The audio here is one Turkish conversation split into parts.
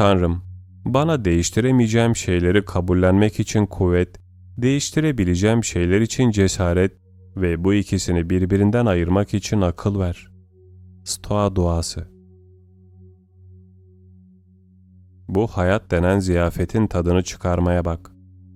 Tanrım, bana değiştiremeyeceğim şeyleri kabullenmek için kuvvet, değiştirebileceğim şeyler için cesaret ve bu ikisini birbirinden ayırmak için akıl ver. Stoa duası. Bu hayat denen ziyafetin tadını çıkarmaya bak.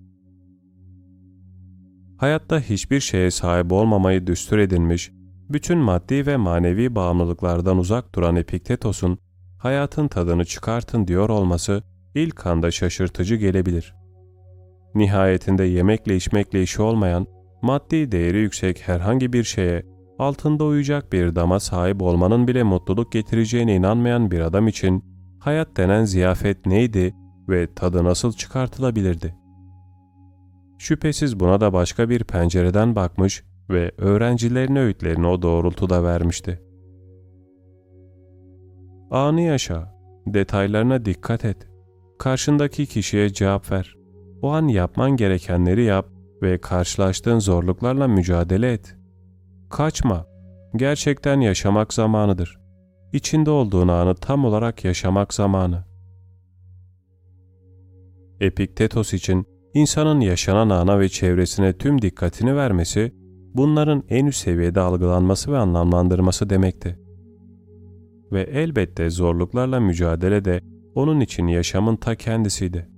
Hayatta hiçbir şeye sahip olmamayı düstur edinmiş, bütün maddi ve manevi bağımlılıklardan uzak duran Epiktetos'un hayatın tadını çıkartın diyor olması ilk anda şaşırtıcı gelebilir. Nihayetinde yemekle içmekle işi olmayan, maddi değeri yüksek herhangi bir şeye, altında uyuyacak bir dama sahip olmanın bile mutluluk getireceğine inanmayan bir adam için hayat denen ziyafet neydi ve tadı nasıl çıkartılabilirdi? Şüphesiz buna da başka bir pencereden bakmış ve öğrencilerine öğütlerini o doğrultuda vermişti. Anı yaşa, detaylarına dikkat et, karşındaki kişiye cevap ver, o an yapman gerekenleri yap ve karşılaştığın zorluklarla mücadele et. Kaçma, gerçekten yaşamak zamanıdır. İçinde olduğun anı tam olarak yaşamak zamanı. Epiktetos için insanın yaşanan ana ve çevresine tüm dikkatini vermesi, bunların en üst seviyede algılanması ve anlamlandırması demekti. Ve elbette zorluklarla mücadele de onun için yaşamın ta kendisiydi.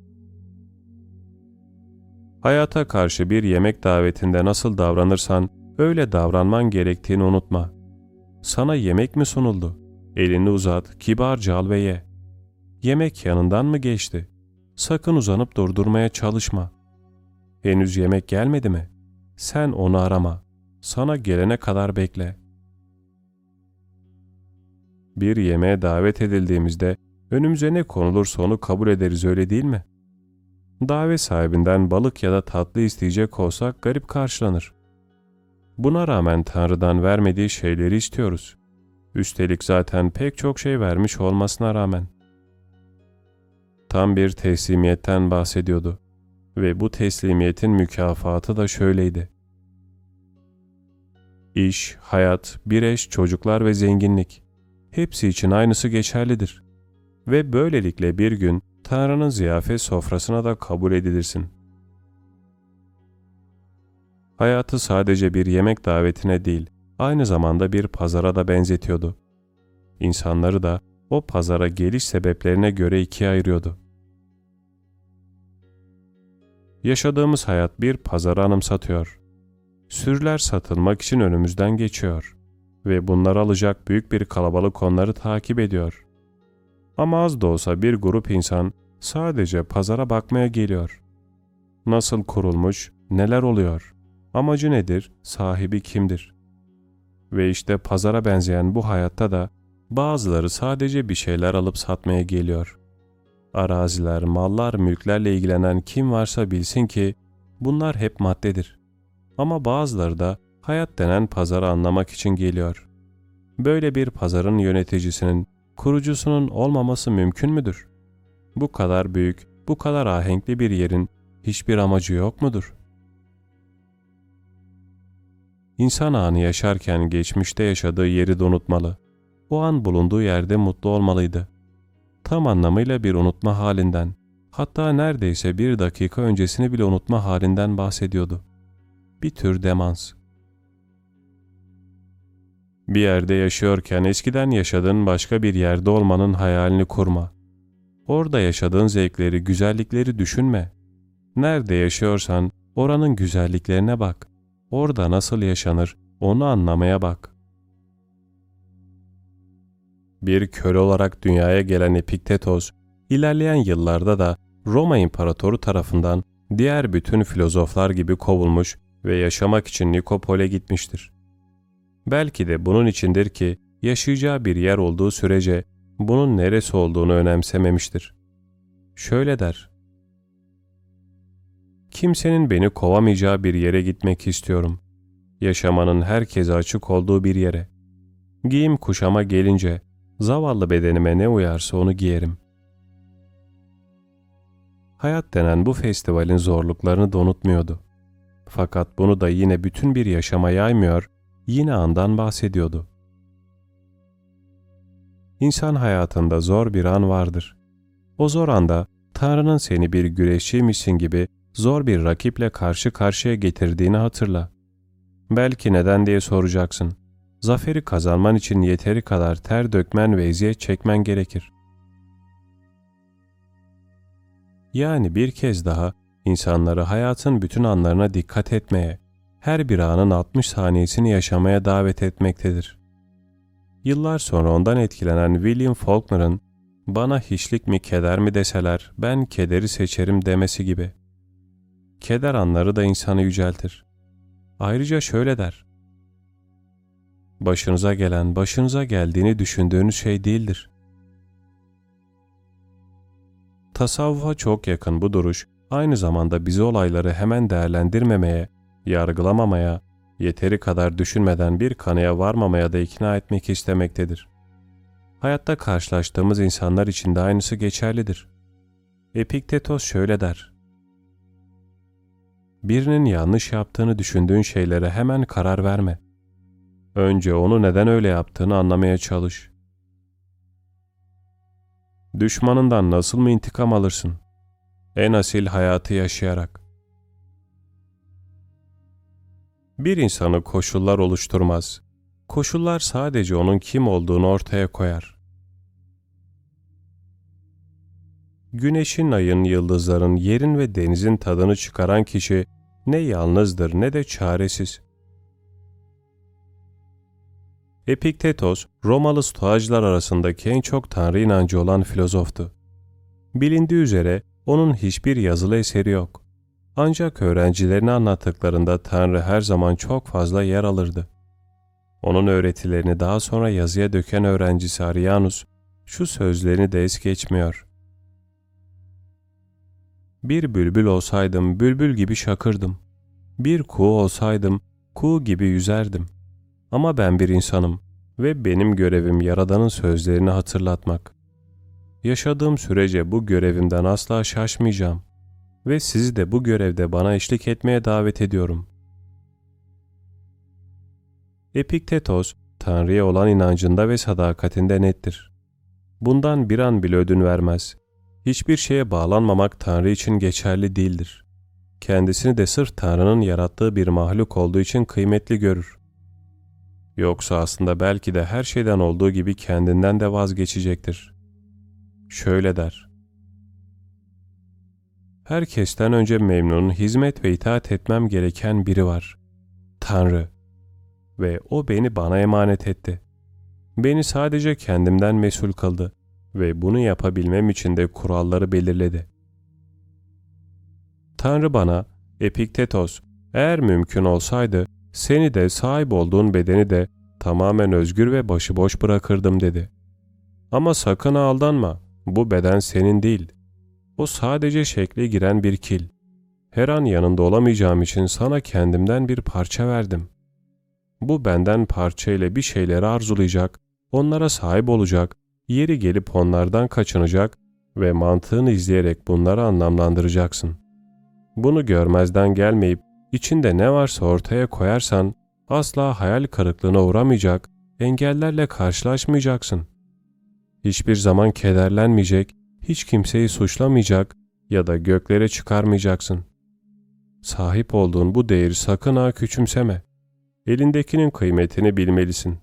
Hayata karşı bir yemek davetinde nasıl davranırsan öyle davranman gerektiğini unutma. Sana yemek mi sunuldu? Elini uzat, kibarca al ve ye. Yemek yanından mı geçti? Sakın uzanıp durdurmaya çalışma. Henüz yemek gelmedi mi? Sen onu arama. Sana gelene kadar bekle. Bir yemeğe davet edildiğimizde önümüze ne konulursa onu kabul ederiz, öyle değil mi? Davet sahibinden balık ya da tatlı isteyecek olsak garip karşılanır. Buna rağmen Tanrı'dan vermediği şeyleri istiyoruz. Üstelik zaten pek çok şey vermiş olmasına rağmen. Tam bir teslimiyetten bahsediyordu ve bu teslimiyetin mükafatı da şöyleydi. İş, hayat, bir eş, çocuklar ve zenginlik. Hepsi için aynısı geçerlidir. Ve böylelikle bir gün Tanrı'nın ziyafet sofrasına da kabul edilirsin. Hayatı sadece bir yemek davetine değil, aynı zamanda bir pazara da benzetiyordu. İnsanları da o pazara geliş sebeplerine göre ikiye ayırıyordu. Yaşadığımız hayat bir pazarı anımsatıyor. Sürüler satılmak için önümüzden geçiyor ve bunları alacak büyük bir kalabalık onları takip ediyor. Ama az da olsa bir grup insan sadece pazara bakmaya geliyor. Nasıl kurulmuş, neler oluyor, amacı nedir, sahibi kimdir? Ve işte pazara benzeyen bu hayatta da bazıları sadece bir şeyler alıp satmaya geliyor. Araziler, mallar, mülklerle ilgilenen kim varsa bilsin ki bunlar hep maddedir. Ama bazıları da hayat denen pazarı anlamak için geliyor. Böyle bir pazarın yöneticisinin, kurucusunun olmaması mümkün müdür? Bu kadar büyük, bu kadar ahenkli bir yerin hiçbir amacı yok mudur? İnsan anı yaşarken geçmişte yaşadığı yeri de unutmalı. O an bulunduğu yerde mutlu olmalıydı. Tam anlamıyla bir unutma halinden, hatta neredeyse bir dakika öncesini bile unutma halinden bahsediyordu. Bir tür demans. Bir yerde yaşıyorken eskiden yaşadığın başka bir yerde olmanın hayalini kurma. Orada yaşadığın zevkleri, güzellikleri düşünme. Nerede yaşıyorsan oranın güzelliklerine bak. Orada nasıl yaşanır onu anlamaya bak. Bir köle olarak dünyaya gelen Epiktetos, ilerleyen yıllarda da Roma İmparatoru tarafından diğer bütün filozoflar gibi kovulmuş ve yaşamak için Nikopol'e gitmiştir. Belki de bunun içindir ki yaşayacağı bir yer olduğu sürece bunun neresi olduğunu önemsememiştir. Şöyle der: kimsenin beni kovamayacağı bir yere gitmek istiyorum. Yaşamanın herkese açık olduğu bir yere. Giyim kuşama gelince zavallı bedenime ne uyarsa onu giyerim. Hayat denen bu festivalin zorluklarını da unutmuyordu. Fakat bunu da yine bütün bir yaşama yaymıyor, yine andan bahsediyordu. İnsan hayatında zor bir an vardır. O zor anda Tanrı'nın seni bir güreşçiymişsin gibi zor bir rakiple karşı karşıya getirdiğini hatırla. Belki neden diye soracaksın. Zaferi kazanman için yeteri kadar ter dökmen ve eziyet çekmen gerekir. Yani bir kez daha insanları hayatın bütün anlarına dikkat etmeye, her bir anın 60 saniyesini yaşamaya davet etmektedir. Yıllar sonra ondan etkilenen William Faulkner'ın "Bana hiçlik mi keder mi deseler ben kederi seçerim" demesi gibi. Keder anları da insanı yüceltir. Ayrıca şöyle der: "Başınıza gelen, başınıza geldiğini düşündüğünüz şey değildir." Tasavvufa çok yakın bu duruş, aynı zamanda bizi olayları hemen değerlendirmemeye, yargılamamaya, yeteri kadar düşünmeden bir kanıya varmamaya da ikna etmek istemektedir. Hayatta karşılaştığımız insanlar için de aynısı geçerlidir. Epiktetos şöyle der: "Birinin yanlış yaptığını düşündüğün şeylere hemen karar verme. Önce onu neden öyle yaptığını anlamaya çalış." Düşmanından nasıl mı intikam alırsın? En asil hayatı yaşayarak. Bir insanı koşullar oluşturmaz. Koşullar sadece onun kim olduğunu ortaya koyar. Güneşin, ayın, yıldızların, yerin ve denizin tadını çıkaran kişi ne yalnızdır ne de çaresiz. Epiktetos, Romalı Stoacılar arasındaki en çok Tanrı inancı olan filozoftu. Bilindiği üzere onun hiçbir yazılı eseri yok. Ancak öğrencilerine anlattıklarında Tanrı her zaman çok fazla yer alırdı. Onun öğretilerini daha sonra yazıya döken öğrencisi Arianus şu sözlerini de es geçmiyor: "Bir bülbül olsaydım bülbül gibi şakırdım. Bir kuğu olsaydım kuğu gibi yüzerdim. Ama ben bir insanım ve benim görevim Yaradan'ın sözlerini hatırlatmak. Yaşadığım sürece bu görevimden asla şaşmayacağım ve sizi de bu görevde bana eşlik etmeye davet ediyorum." Epiktetos, Tanrı'ya olan inancında ve sadakatinde nettir. Bundan bir an bile ödün vermez. Hiçbir şeye bağlanmamak Tanrı için geçerli değildir. Kendisini de sırf Tanrı'nın yarattığı bir mahluk olduğu için kıymetli görür. Yoksa aslında belki de her şeyden olduğu gibi kendinden de vazgeçecektir. Şöyle der: "Herkesten önce memnun, hizmet ve itaat etmem gereken biri var. Tanrı. Ve o beni bana emanet etti. Beni sadece kendimden mesul kıldı ve bunu yapabilmem için de kuralları belirledi. Tanrı bana, Epiktetos, eğer mümkün olsaydı seni de sahip olduğun bedeni de tamamen özgür ve başıboş bırakırdım" dedi. "Ama sakın aldanma, bu beden senin değil. O sadece şekle giren bir kil. Her an yanında olamayacağım için sana kendimden bir parça verdim. Bu benden parça ile bir şeyleri arzulayacak, onlara sahip olacak, yeri gelip onlardan kaçınacak ve mantığını izleyerek bunları anlamlandıracaksın. Bunu görmezden gelmeyip içinde ne varsa ortaya koyarsan asla hayal kırıklığına uğramayacak, engellerle karşılaşmayacaksın. Hiçbir zaman kederlenmeyecek, hiç kimseyi suçlamayacak ya da göklere çıkarmayacaksın. Sahip olduğun bu değeri sakın ha küçümseme. Elindekinin kıymetini bilmelisin."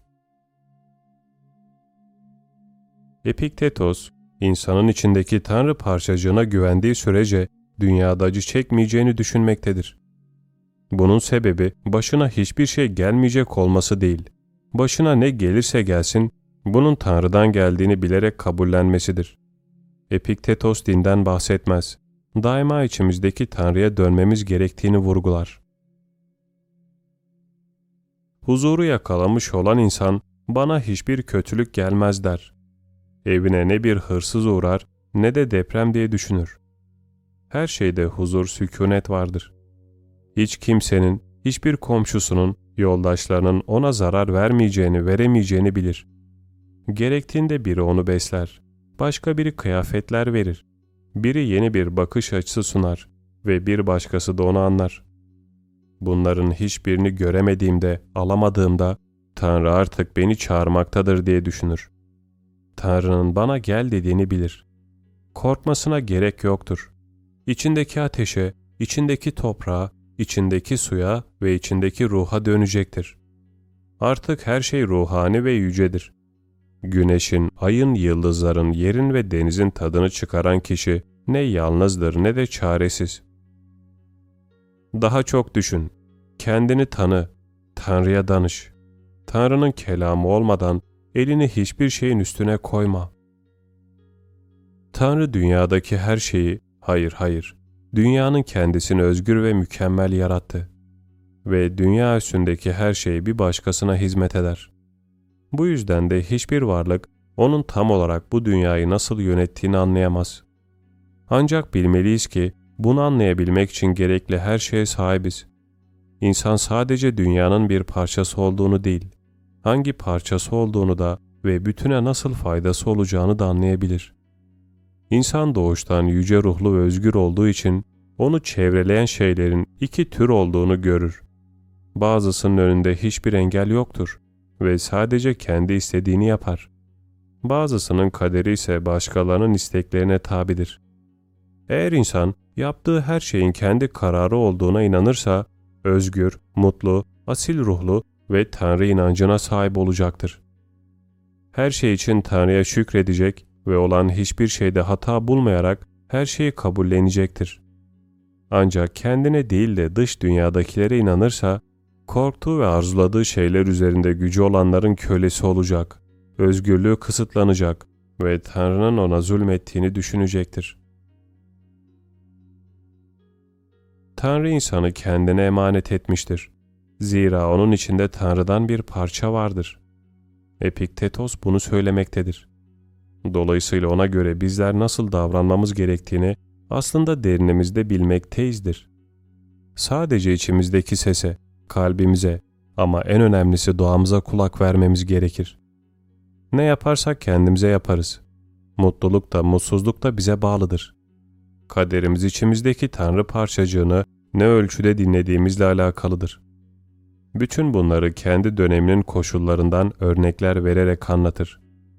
Epiktetos, insanın içindeki Tanrı parçacığına güvendiği sürece dünyada acı çekmeyeceğini düşünmektedir. Bunun sebebi başına hiçbir şey gelmeyecek olması değil, başına ne gelirse gelsin, bunun Tanrı'dan geldiğini bilerek kabullenmesidir. Epiktetos dinden bahsetmez, daima içimizdeki Tanrı'ya dönmemiz gerektiğini vurgular. Huzuru yakalamış olan insan, "Bana hiçbir kötülük gelmez" der. Evine ne bir hırsız uğrar ne de deprem diye düşünür. Her şeyde huzur, sükûnet vardır. Hiç kimsenin, hiçbir komşusunun, yoldaşlarının ona zarar vermeyeceğini, veremeyeceğini bilir. Gerektiğinde biri onu besler, başka biri kıyafetler verir, biri yeni bir bakış açısı sunar ve bir başkası da onu anlar. Bunların hiçbirini göremediğimde, alamadığımda Tanrı artık beni çağırmaktadır diye düşünür. Tanrı'nın bana gel dediğini bilir. Korkmasına gerek yoktur. İçindeki ateşe, içindeki toprağa, içindeki suya ve içindeki ruha dönecektir. Artık her şey ruhani ve yücedir. Güneşin, ayın, yıldızların, yerin ve denizin tadını çıkaran kişi ne yalnızdır ne de çaresiz. Daha çok düşün, kendini tanı, Tanrı'ya danış. Tanrı'nın kelamı olmadan elini hiçbir şeyin üstüne koyma. Tanrı dünyadaki her şeyi, hayır, dünyanın kendisini özgür ve mükemmel yarattı. Ve dünya üstündeki her şey bir başkasına hizmet eder. Bu yüzden de hiçbir varlık onun tam olarak bu dünyayı nasıl yönettiğini anlayamaz. Ancak bilmeliyiz ki bunu anlayabilmek için gerekli her şeye sahibiz. İnsan sadece dünyanın bir parçası olduğunu değil, hangi parçası olduğunu da ve bütüne nasıl faydası olacağını da anlayabilir. İnsan doğuştan yüce ruhlu ve özgür olduğu için onu çevreleyen şeylerin iki tür olduğunu görür. Bazısının önünde hiçbir engel yoktur ve sadece kendi istediğini yapar. Bazısının kaderi ise başkalarının isteklerine tabidir. Eğer insan yaptığı her şeyin kendi kararı olduğuna inanırsa, özgür, mutlu, asil ruhlu ve Tanrı inancına sahip olacaktır. Her şey için Tanrı'ya şükredecek ve olan hiçbir şeyde hata bulmayarak her şeyi kabullenecektir. Ancak kendine değil de dış dünyadakilere inanırsa, korktuğu ve arzuladığı şeyler üzerinde gücü olanların kölesi olacak, özgürlüğü kısıtlanacak ve Tanrı'nın ona zulmettiğini düşünecektir. Tanrı insanı kendine emanet etmiştir. Zira onun içinde Tanrı'dan bir parça vardır. Epiktetos bunu söylemektedir. Dolayısıyla ona göre bizler nasıl davranmamız gerektiğini aslında derinimizde bilmekteyizdir. Sadece içimizdeki sese, kalbimize ama en önemlisi doğamıza kulak vermemiz gerekir. Ne yaparsak kendimize yaparız. Mutluluk da mutsuzluk da bize bağlıdır. Kaderimiz içimizdeki Tanrı parçacığını ne ölçüde dinlediğimizle alakalıdır. Bütün bunları kendi döneminin koşullarından örnekler vererek anlatır.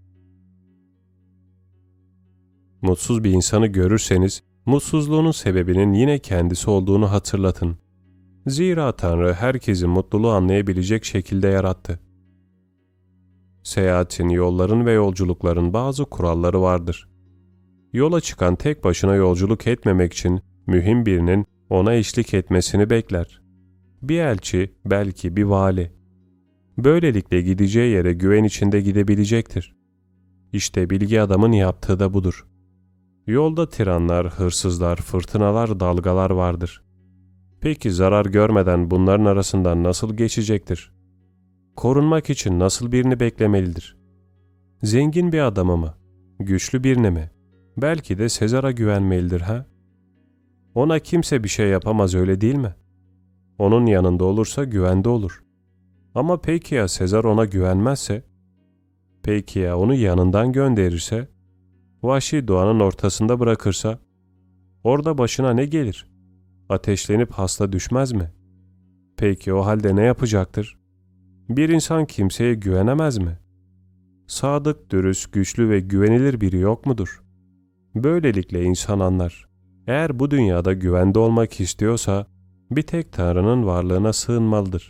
Mutsuz bir insanı görürseniz, mutsuzluğunun sebebinin yine kendisi olduğunu hatırlatın. Zira Tanrı herkesin mutluluğu anlayabilecek şekilde yarattı. Seyahatin, yolların ve yolculukların bazı kuralları vardır. Yola çıkan tek başına yolculuk etmemek için mühim birinin ona eşlik etmesini bekler. Bir elçi, belki bir vali. Böylelikle gideceği yere güven içinde gidebilecektir. İşte bilgi adamın yaptığı da budur. Yolda tiranlar, hırsızlar, fırtınalar, dalgalar vardır. Peki zarar görmeden bunların arasından nasıl geçecektir? Korunmak için nasıl birini beklemelidir? Zengin bir adamı mı? Güçlü birini mi? Belki de Sezar'a güvenmelidir ha? Ona kimse bir şey yapamaz, öyle değil mi? Onun yanında olursa güvende olur. Ama peki ya Sezar ona güvenmezse? Peki ya onu yanından gönderirse? Vahşi doğanın ortasında bırakırsa? Orada başına ne gelir? Ateşlenip hasta düşmez mi? Peki o halde ne yapacaktır? Bir insan kimseye güvenemez mi? Sadık, dürüst, güçlü ve güvenilir biri yok mudur? Böylelikle insan anlar. Eğer bu dünyada güvende olmak istiyorsa, bir tek Tanrı'nın varlığına sığınmalıdır.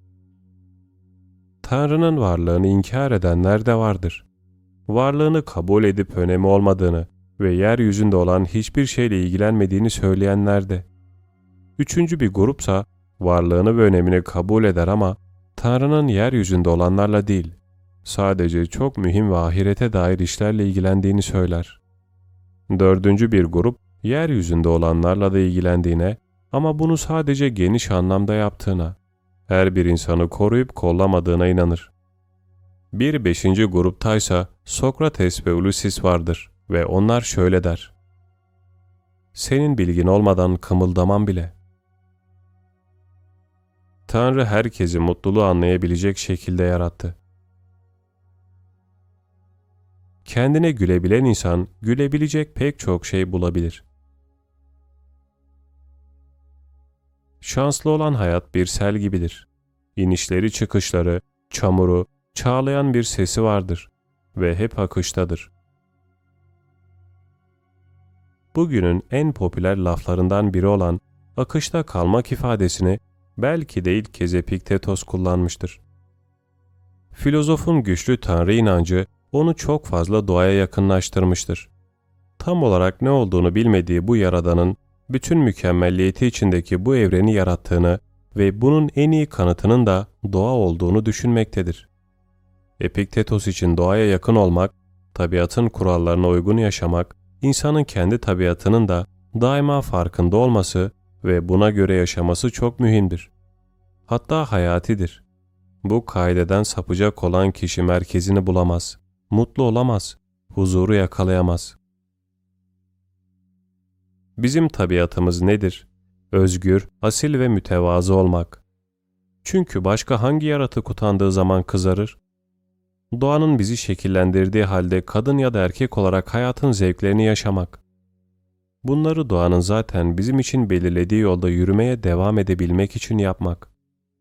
Tanrı'nın varlığını inkar edenler de vardır. Varlığını kabul edip önemi olmadığını ve yeryüzünde olan hiçbir şeyle ilgilenmediğini söyleyenler de. Üçüncü bir grupsa, varlığını ve önemini kabul eder ama Tanrı'nın yeryüzünde olanlarla değil, sadece çok mühim ve ahirete dair işlerle ilgilendiğini söyler. Dördüncü bir grup, yeryüzünde olanlarla da ilgilendiğine ama bunu sadece geniş anlamda yaptığına, her bir insanı koruyup kollamadığına inanır. Bir beşinci gruptaysa Sokrates ve Ulysses vardır ve onlar şöyle der: senin bilgin olmadan kımıldamam bile. Tanrı herkesi mutluluğu anlayabilecek şekilde yarattı. Kendine gülebilen insan gülebilecek pek çok şey bulabilir. Şanslı olan hayat bir sel gibidir. İnişleri çıkışları, çamuru, çağlayan bir sesi vardır ve hep akıştadır. bugünün en popüler laflarından biri olan akışta kalmak ifadesini belki de ilk kez Epiktetos kullanmıştır. Filozofun güçlü tanrı inancı onu çok fazla doğaya yakınlaştırmıştır. Tam olarak ne olduğunu bilmediği bu yaradanın bütün mükemmelliyeti içindeki bu evreni yarattığını ve bunun en iyi kanıtının da doğa olduğunu düşünmektedir. Epiktetos için doğaya yakın olmak, tabiatın kurallarına uygun yaşamak, insanın kendi tabiatının da daima farkında olması ve buna göre yaşaması çok mühimdir. Hatta hayatidir. Bu kaideden sapacak olan kişi merkezini bulamaz, mutlu olamaz, huzuru yakalayamaz. Bizim tabiatımız nedir? Özgür, asil ve mütevazı olmak. Çünkü başka hangi yaratık utandığı zaman kızarır? Doğanın bizi şekillendirdiği halde kadın ya da erkek olarak hayatın zevklerini yaşamak. Bunları doğanın zaten bizim için belirlediği yolda yürümeye devam edebilmek için yapmak.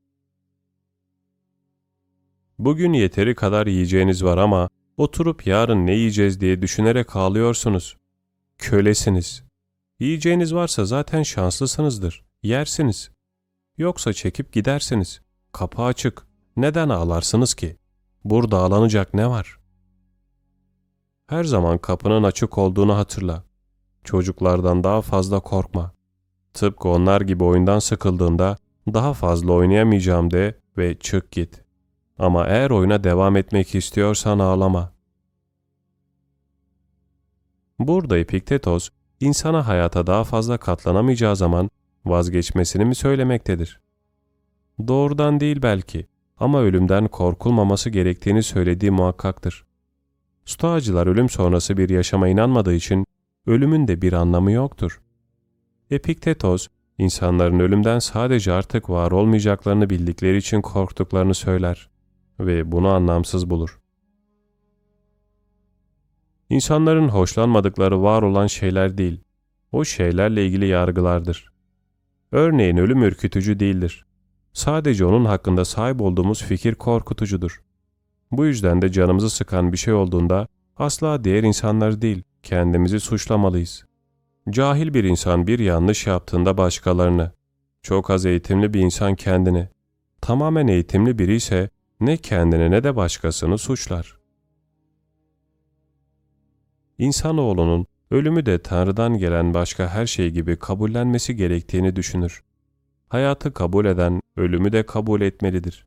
Bugün yeteri kadar yiyeceğiniz var ama oturup yarın ne yiyeceğiz diye düşünerek ağlıyorsunuz. Kölesiniz. Yiyeceğiniz varsa zaten şanslısınızdır. Yersiniz. Yoksa çekip gidersiniz. Kapı açık. Neden ağlarsınız ki? Burada ağlanacak ne var? Her zaman kapının açık olduğunu hatırla. Çocuklardan daha fazla korkma. Tıpkı onlar gibi oyundan sıkıldığında daha fazla oynayamayacağım de ve çık git. Ama eğer oyuna devam etmek istiyorsan ağlama. Burada Epiktetos, insana hayata daha fazla katlanamayacağı zaman vazgeçmesini mi söylemektedir? Doğrudan değil belki ama ölümden korkulmaması gerektiğini söylediği muhakkaktır. Stoacılar ölüm sonrası bir yaşama inanmadığı için ölümün de bir anlamı yoktur. Epiktetos, insanların ölümden sadece artık var olmayacaklarını bildikleri için korktuklarını söyler ve bunu anlamsız bulur. İnsanların hoşlanmadıkları var olan şeyler değil, o şeylerle ilgili yargılardır. Örneğin ölüm ürkütücü değildir. Sadece onun hakkında sahip olduğumuz fikir korkutucudur. Bu yüzden de canımızı sıkan bir şey olduğunda asla diğer insanları değil, kendimizi suçlamalıyız. Cahil bir insan bir yanlış yaptığında başkalarını, çok az eğitimli bir insan kendini, tamamen eğitimli biri ise ne kendini ne de başkasını suçlar. İnsanoğlunun ölümü de Tanrı'dan gelen başka her şey gibi kabullenmesi gerektiğini düşünür. Hayatı kabul eden ölümü de kabul etmelidir.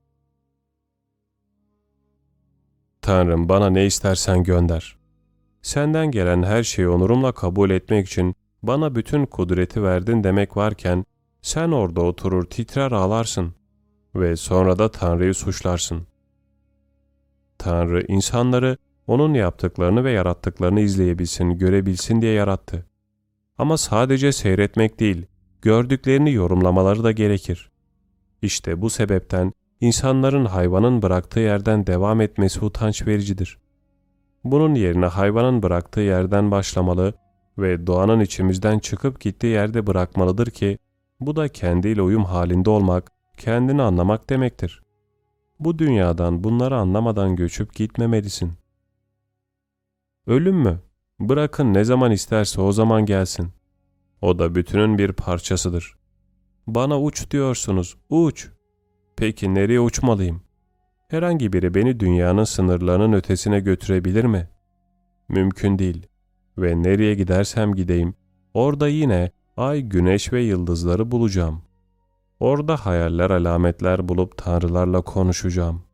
Tanrım bana ne istersen gönder. Senden gelen her şeyi onurumla kabul etmek için bana bütün kudreti verdin demek varken sen orada oturur titrer ağlarsın ve sonra da Tanrı'yı suçlarsın. Tanrı insanları onun yaptıklarını ve yarattıklarını izleyebilsin, görebilsin diye yarattı. Ama sadece seyretmek değil, gördüklerini yorumlamaları da gerekir. İşte bu sebepten insanların hayvanın bıraktığı yerden devam etmesi utanç vericidir. Bunun yerine hayvanın bıraktığı yerden başlamalı ve doğanın içimizden çıkıp gittiği yerde bırakmalıdır ki, bu da kendiyle uyum halinde olmak, kendini anlamak demektir. Bu dünyadan bunları anlamadan göçüp gitmemelisin. Ölüm mü? Bırakın ne zaman isterse o zaman gelsin. O da bütünün bir parçasıdır. Bana uç diyorsunuz, uç. Peki nereye uçmalıyım? Herhangi biri beni dünyanın sınırlarının ötesine götürebilir mi? Mümkün değil. Ve nereye gidersem gideyim, orada yine ay, güneş ve yıldızları bulacağım. Orada hayaller, alametler bulup tanrılarla konuşacağım.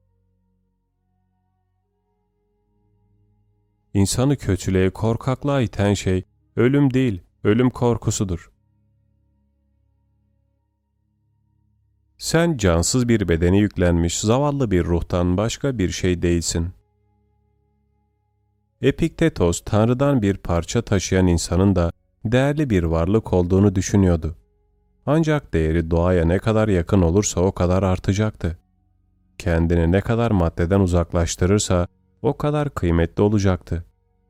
İnsanı kötülüğe, korkaklığa iten şey ölüm değil, ölüm korkusudur. Sen cansız bir bedeni yüklenmiş zavallı bir ruhtan başka bir şey değilsin. Epiktetos, Tanrı'dan bir parça taşıyan insanın da değerli bir varlık olduğunu düşünüyordu. Ancak değeri doğaya ne kadar yakın olursa o kadar artacaktı. Kendini ne kadar maddeden uzaklaştırırsa o kadar kıymetli olacaktı.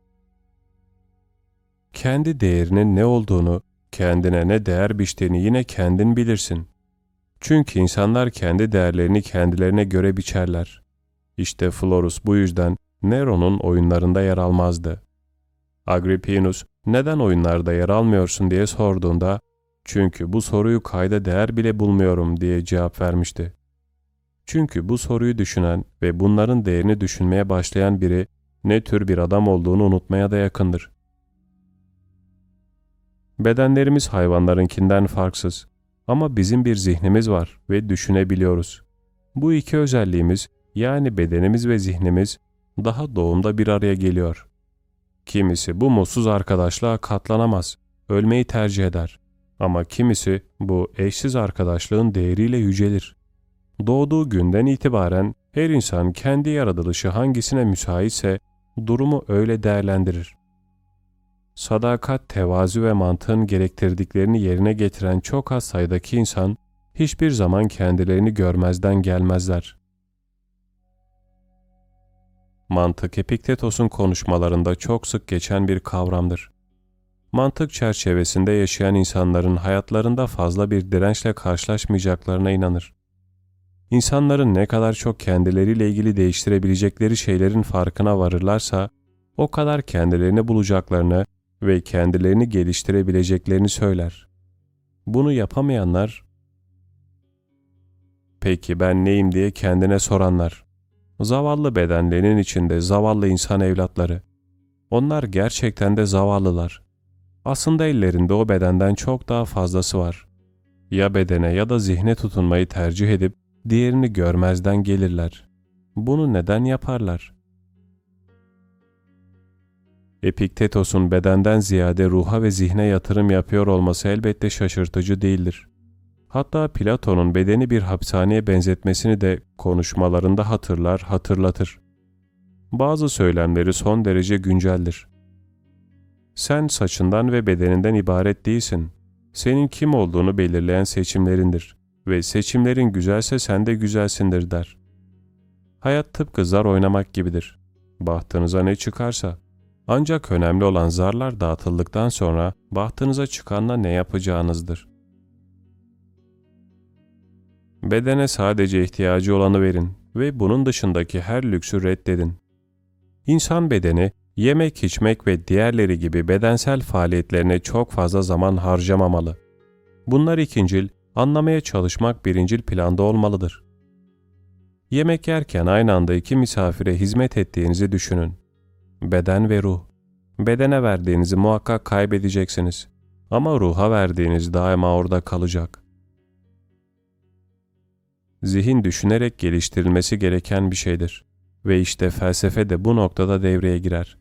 Kendi değerinin ne olduğunu, kendine ne değer biçtiğini yine kendin bilirsin. Çünkü insanlar kendi değerlerini kendilerine göre biçerler. İşte Florus bu yüzden Nero'nun oyunlarında yer almazdı. Agrippinus, neden oyunlarda yer almıyorsun diye sorduğunda, çünkü bu soruyu kayda değer bile bulmuyorum diye cevap vermişti. Çünkü bu soruyu düşünen ve bunların değerini düşünmeye başlayan biri ne tür bir adam olduğunu unutmaya da yakındır. Bedenlerimiz hayvanlarınkinden farksız ama bizim bir zihnimiz var ve düşünebiliyoruz. Bu iki özelliğimiz, yani bedenimiz ve zihnimiz, daha doğumda bir araya geliyor. Kimisi bu mutsuz arkadaşlığa katlanamaz, ölmeyi tercih eder. Ama kimisi bu eşsiz arkadaşlığın değeriyle yücelir. Doğduğu günden itibaren her insan kendi yaratılışı hangisine müsaitse durumu öyle değerlendirir. Sadakat, tevazu ve mantığın gerektirdiklerini yerine getiren çok az sayıdaki insan hiçbir zaman kendilerini görmezden gelmezler. Mantık, Epiktetos'un konuşmalarında çok sık geçen bir kavramdır. Mantık çerçevesinde yaşayan insanların hayatlarında fazla bir dirençle karşılaşmayacaklarına inanır. İnsanların ne kadar çok kendileriyle ilgili değiştirebilecekleri şeylerin farkına varırlarsa, o kadar kendilerini bulacaklarını ve kendilerini geliştirebileceklerini söyler. Bunu yapamayanlar, "Peki ben neyim?" diye kendine soranlar. Zavallı bedenlerinin içinde zavallı insan evlatları. Onlar gerçekten de zavallılar. Aslında ellerinde o bedenden çok daha fazlası var. Ya bedene ya da zihne tutunmayı tercih edip diğerini görmezden gelirler. Bunu neden yaparlar? Epiktetos'un bedenden ziyade ruha ve zihne yatırım yapıyor olması elbette şaşırtıcı değildir. Hatta Platon'un bedeni bir hapishaneye benzetmesini de konuşmalarında hatırlatır. Bazı söylemleri son derece günceldir. Sen saçından ve bedeninden ibaret değilsin. Senin kim olduğunu belirleyen seçimlerindir ve seçimlerin güzelse sen de güzelsindir der. Hayat tıpkı zar oynamak gibidir. Bahtınıza ne çıkarsa. Ancak önemli olan zarlar dağıtıldıktan sonra bahtınıza çıkanla ne yapacağınızdır. Bedene sadece ihtiyacı olanı verin ve bunun dışındaki her lüksü reddedin. İnsan bedeni, yemek, içmek ve diğerleri gibi bedensel faaliyetlerine çok fazla zaman harcamamalı. Bunlar ikincil, anlamaya çalışmak birincil planda olmalıdır. Yemek yerken aynı anda iki misafire hizmet ettiğinizi düşünün. Beden ve ruh. Bedene verdiğinizi muhakkak kaybedeceksiniz. Ama ruha verdiğiniz daima orada kalacak. Zihin düşünerek geliştirilmesi gereken bir şeydir. Ve işte felsefe de bu noktada devreye girer.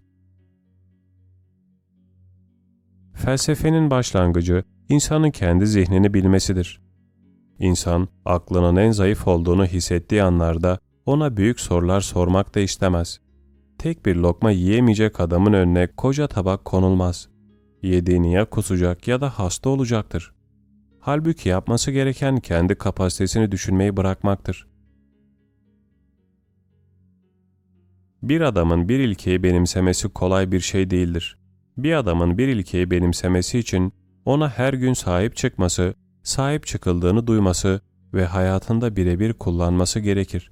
Felsefenin başlangıcı, insanın kendi zihnini bilmesidir. İnsan, aklının en zayıf olduğunu hissettiği anlarda ona büyük sorular sormak da istemez. Tek bir lokma yiyemeyecek adamın önüne koca tabak konulmaz. Yediğini ya kusacak ya da hasta olacaktır. Halbuki yapması gereken kendi kapasitesini düşünmeyi bırakmaktır. Bir adamın bir ilkeyi benimsemesi kolay bir şey değildir. Bir adamın bir ilkeyi benimsemesi için ona her gün sahip çıkması, sahip çıkıldığını duyması ve hayatında birebir kullanması gerekir.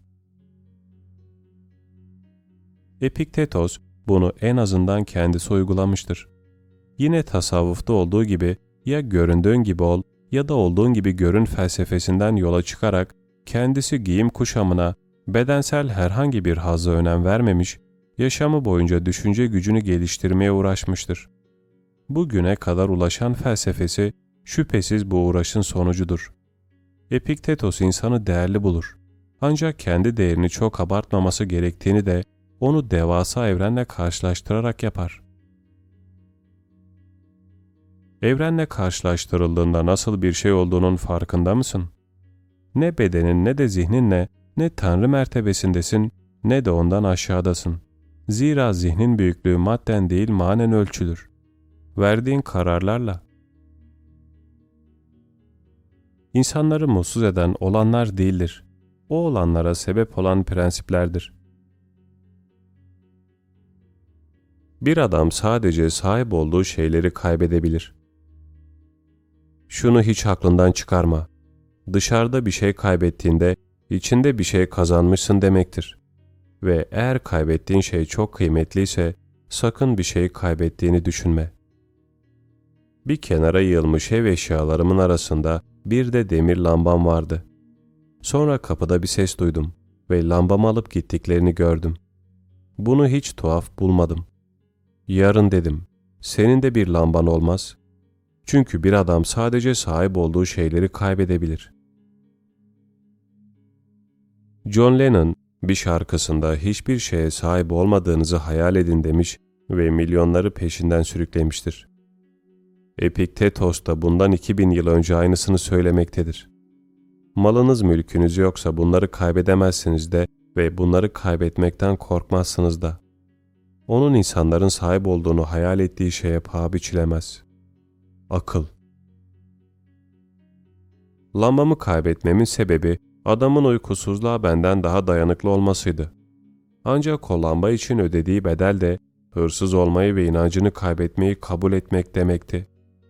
Epiktetos bunu en azından kendisi uygulamıştır. Yine tasavvufta olduğu gibi ya göründüğün gibi ol ya da olduğun gibi görün felsefesinden yola çıkarak kendisi giyim kuşamına, bedensel herhangi bir hazza önem vermemiş, yaşamı boyunca düşünce gücünü geliştirmeye uğraşmıştır. Bugüne kadar ulaşan felsefesi şüphesiz bu uğraşın sonucudur. Epiktetos insanı değerli bulur. Ancak kendi değerini çok abartmaması gerektiğini de onu devasa evrenle karşılaştırarak yapar. Evrenle karşılaştırıldığında nasıl bir şey olduğunun farkında mısın? Ne bedenin ne de zihninle, ne Tanrı mertebesindesin ne de ondan aşağıdasın. Zira zihnin büyüklüğü madden değil manen ölçülür. Verdiğin kararlarla. İnsanları mutsuz eden olanlar değildir. O olanlara sebep olan prensiplerdir. Bir adam sadece sahip olduğu şeyleri kaybedebilir. Şunu hiç aklından çıkarma. Dışarıda bir şey kaybettiğinde içinde bir şey kazanmışsın demektir. Ve eğer kaybettiğin şey çok kıymetliyse sakın bir şey kaybettiğini düşünme. Bir kenara yığılmış ev eşyalarımın arasında bir de demir lambam vardı. Sonra kapıda bir ses duydum ve lambamı alıp gittiklerini gördüm. Bunu hiç tuhaf bulmadım. Yarın dedim, senin de bir lamban olmaz. Çünkü bir adam sadece sahip olduğu şeyleri kaybedebilir. John Lennon bir şarkısında hiçbir şeye sahip olmadığınızı hayal edin demiş ve milyonları peşinden sürüklemiştir. Epiktetos da bundan 2000 yıl önce aynısını söylemektedir. Malınız mülkünüz yoksa bunları kaybedemezsiniz de ve bunları kaybetmekten korkmazsınız da. Onun insanların sahip olduğunu hayal ettiği şeye paha biçilemez. Akıl. Lambamı kaybetmemin sebebi adamın uykusuzluğa benden daha dayanıklı olmasıydı. Ancak o lamba için ödediği bedel de hırsız olmayı ve inancını kaybetmeyi kabul etmek demekti.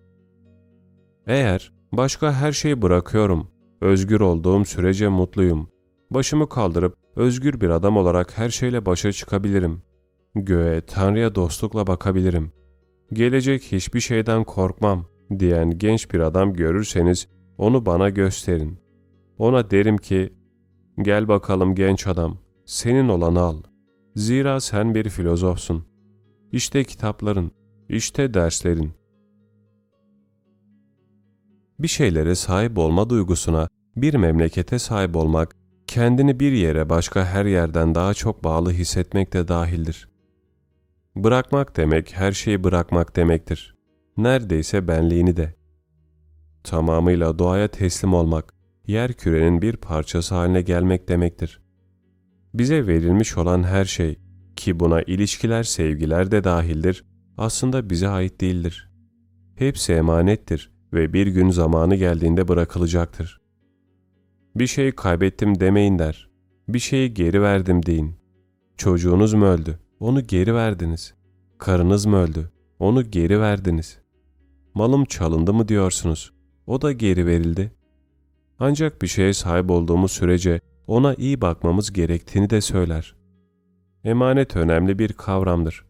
Eğer başka her şeyi bırakıyorum, özgür olduğum sürece mutluyum. Başımı kaldırıp özgür bir adam olarak her şeyle başa çıkabilirim. Göğe, Tanrı'ya dostlukla bakabilirim. Gelecek hiçbir şeyden korkmam diyen genç bir adam görürseniz onu bana gösterin. Ona derim ki, gel bakalım genç adam, senin olanı al. Zira sen bir filozofsun. İşte kitapların, işte derslerin. Bir şeylere sahip olma duygusuna, bir memlekete sahip olmak, kendini bir yere başka her yerden daha çok bağlı hissetmek de dahildir. Bırakmak demek her şeyi bırakmak demektir. Neredeyse benliğini de. Tamamıyla doğaya teslim olmak, yerkürenin bir parçası haline gelmek demektir. Bize verilmiş olan her şey, ki buna ilişkiler, sevgiler de dahildir, aslında bize ait değildir. Hepsi emanettir ve bir gün zamanı geldiğinde bırakılacaktır. Bir şey kaybettim demeyin der. Bir şeyi geri verdim deyin. Çocuğunuz mu öldü? Onu geri verdiniz. Karınız mı öldü? Onu geri verdiniz. Malım çalındı mı diyorsunuz? O da geri verildi. Ancak bir şeye sahip olduğumuz sürece ona iyi bakmamız gerektiğini de söyler. Emanet önemli bir kavramdır.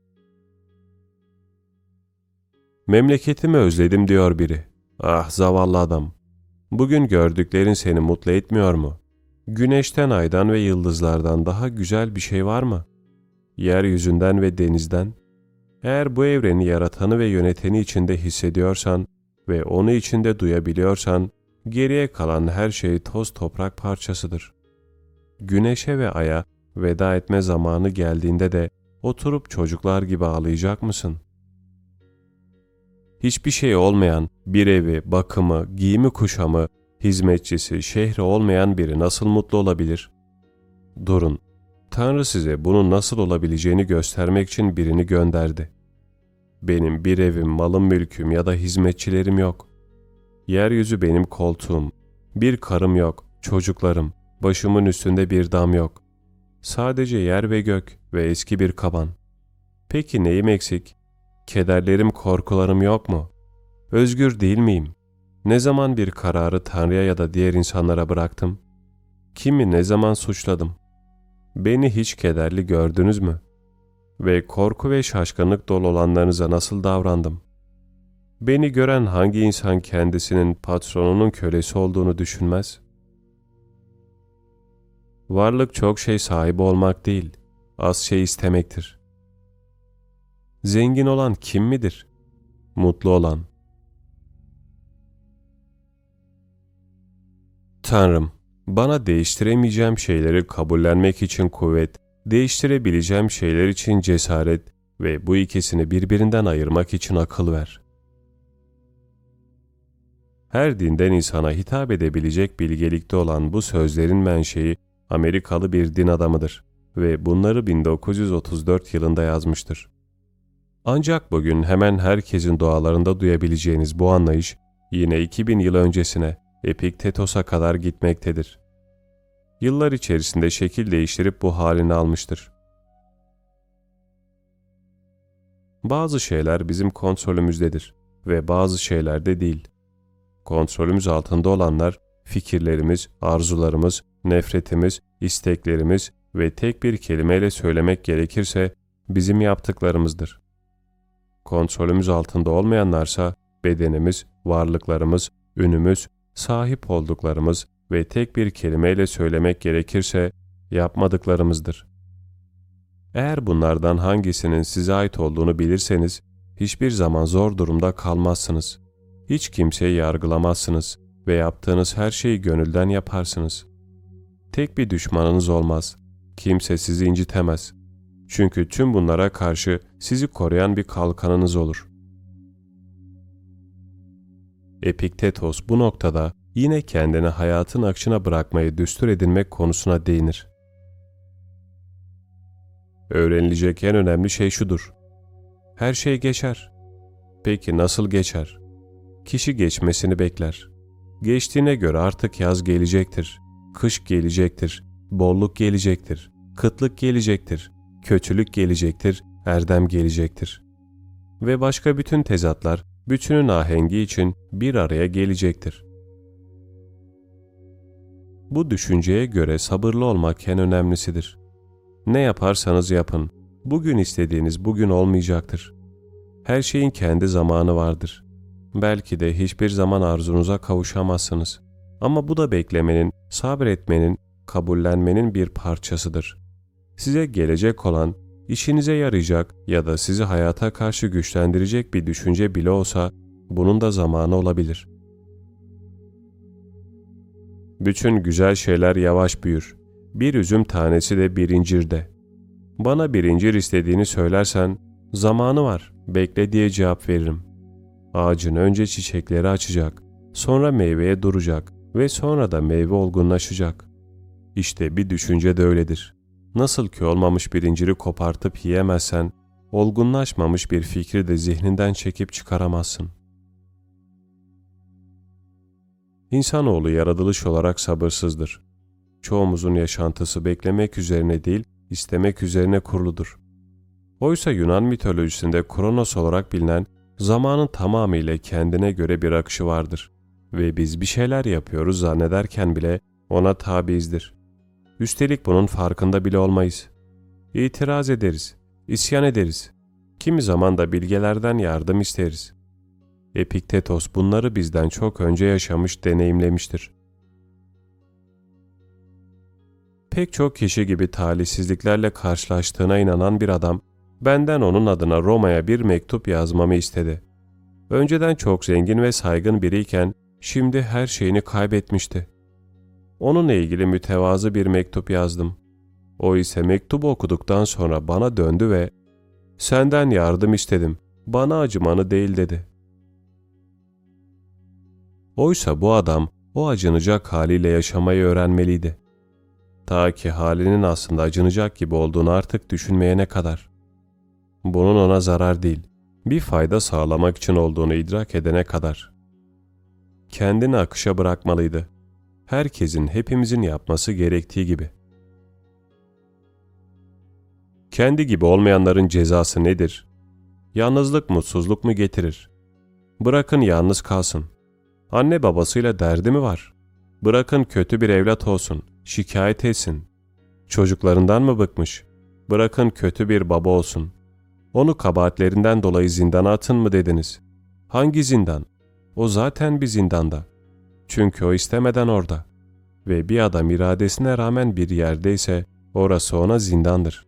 Memleketimi özledim diyor biri. Ah zavallı adam. Bugün gördüklerin seni mutlu etmiyor mu? Güneşten, aydan ve yıldızlardan daha güzel bir şey var mı? Yeryüzünden ve denizden? Eğer bu evreni yaratanı ve yöneteni içinde hissediyorsan ve onu içinde duyabiliyorsan, geriye kalan her şey toz toprak parçasıdır. Güneşe ve aya veda etme zamanı geldiğinde de oturup çocuklar gibi ağlayacak mısın? Hiçbir şey olmayan, bir evi, bakımı, giyimi kuşamı, hizmetçisi, şehri olmayan biri nasıl mutlu olabilir? Durun, Tanrı size bunun nasıl olabileceğini göstermek için birini gönderdi. Benim bir evim, malım, mülküm ya da hizmetçilerim yok. Yeryüzü benim koltuğum. Bir karım yok, çocuklarım, başımın üstünde bir dam yok. Sadece yer ve gök ve eski bir kaban. Peki neyim eksik? Kederlerim, korkularım yok mu? Özgür değil miyim? Ne zaman bir kararı Tanrı'ya ya da diğer insanlara bıraktım? Kimi ne zaman suçladım? Beni hiç kederli gördünüz mü? Ve korku ve şaşkınlık dolu olanlarınıza nasıl davrandım? Beni gören hangi insan kendisinin patronunun kölesi olduğunu düşünmez? Varlık çok şey sahibi olmak değil, az şey istemektir. Zengin olan kim midir? Mutlu olan. Tanrım, bana değiştiremeyeceğim şeyleri kabullenmek için kuvvet, değiştirebileceğim şeyler için cesaret ve bu ikisini birbirinden ayırmak için akıl ver. Her dinden insana hitap edebilecek bilgelikte olan bu sözlerin menşei Amerikalı bir din adamıdır ve bunları 1934 yılında yazmıştır. Ancak bugün hemen herkesin dualarında duyabileceğiniz bu anlayış yine 2000 yıl öncesine, Epiktetos'a kadar gitmektedir. Yıllar içerisinde şekil değiştirip bu halini almıştır. Bazı şeyler bizim kontrolümüzdedir ve bazı şeyler de değil. Kontrolümüz altında olanlar fikirlerimiz, arzularımız, nefretimiz, isteklerimiz ve tek bir kelimeyle söylemek gerekirse bizim yaptıklarımızdır. Kontrolümüz altında olmayanlarsa bedenimiz, varlıklarımız, ünümüz, sahip olduklarımız ve tek bir kelimeyle söylemek gerekirse yapmadıklarımızdır. Eğer bunlardan hangisinin size ait olduğunu bilirseniz, hiçbir zaman zor durumda kalmazsınız. Hiç kimseyi yargılamazsınız ve yaptığınız her şeyi gönülden yaparsınız. Tek bir düşmanınız olmaz. Kimse sizi incitemez. Çünkü tüm bunlara karşı sizi koruyan bir kalkanınız olur. Epiktetos bu noktada yine kendini hayatın akışına bırakmayı düstur edinmek konusuna değinir. Öğrenilecek en önemli şey şudur: her şey geçer. Peki nasıl geçer? Kişi geçmesini bekler. Geçtiğine göre artık yaz gelecektir, kış gelecektir, bolluk gelecektir, kıtlık gelecektir, kötülük gelecektir, erdem gelecektir. Ve başka bütün tezatlar, bütünün ahengi için bir araya gelecektir. Bu düşünceye göre sabırlı olmak en önemlisidir. Ne yaparsanız yapın, bugün istediğiniz bugün olmayacaktır. Her şeyin kendi zamanı vardır. Belki de hiçbir zaman arzunuza kavuşamazsınız. Ama bu da beklemenin, sabretmenin, kabullenmenin bir parçasıdır. Size gelecek olan, işinize yarayacak ya da sizi hayata karşı güçlendirecek bir düşünce bile olsa, bunun da zamanı olabilir. Bütün güzel şeyler yavaş büyür. Bir üzüm tanesi de bir incirde. Bana bir incir istediğini söylersen, zamanı var, bekle diye cevap veririm. Ağacın önce çiçekleri açacak, sonra meyveye duracak ve sonra da meyve olgunlaşacak. İşte bir düşünce de öyledir. Nasıl ki olmamış bir inciri kopartıp yiyemezsen, olgunlaşmamış bir fikri de zihninden çekip çıkaramazsın. İnsanoğlu yaratılış olarak sabırsızdır. Çoğumuzun yaşantısı beklemek üzerine değil, istemek üzerine kuruludur. Oysa Yunan mitolojisinde Kronos olarak bilinen, zamanın tamamıyla kendine göre bir akışı vardır ve biz bir şeyler yapıyoruz zannederken bile ona tabiyizdir. Üstelik bunun farkında bile olmayız. İtiraz ederiz, isyan ederiz. Kimi zaman da bilgelerden yardım isteriz. Epiktetos bunları bizden çok önce yaşamış, deneyimlemiştir. Pek çok kişi gibi talihsizliklerle karşılaştığına inanan bir adam, benden onun adına Roma'ya bir mektup yazmamı istedi. Önceden çok zengin ve saygın biriyken, şimdi her şeyini kaybetmişti. Onunla ilgili mütevazı bir mektup yazdım. O ise mektubu okuduktan sonra bana döndü ve "Senden yardım istedim, bana acımanı değil" dedi. Oysa bu adam o acınacak haliyle yaşamayı öğrenmeliydi. Ta ki halinin aslında acınacak gibi olduğunu artık düşünmeyene kadar. Bunun ona zarar değil, bir fayda sağlamak için olduğunu idrak edene kadar. Kendini akışa bırakmalıydı. Herkesin, hepimizin yapması gerektiği gibi. Kendi gibi olmayanların cezası nedir? Yalnızlık mutsuzluk mu getirir? Bırakın yalnız kalsın. Anne babasıyla derdi mi var? Bırakın kötü bir evlat olsun, şikayet etsin. Çocuklarından mı bıkmış? Bırakın kötü bir baba olsun. Onu kabahatlerinden dolayı zindana atın mı dediniz? Hangi zindan? O zaten bir zindanda. Çünkü o istemeden orada. Ve bir adam iradesine rağmen bir yerdeyse orası ona zindandır.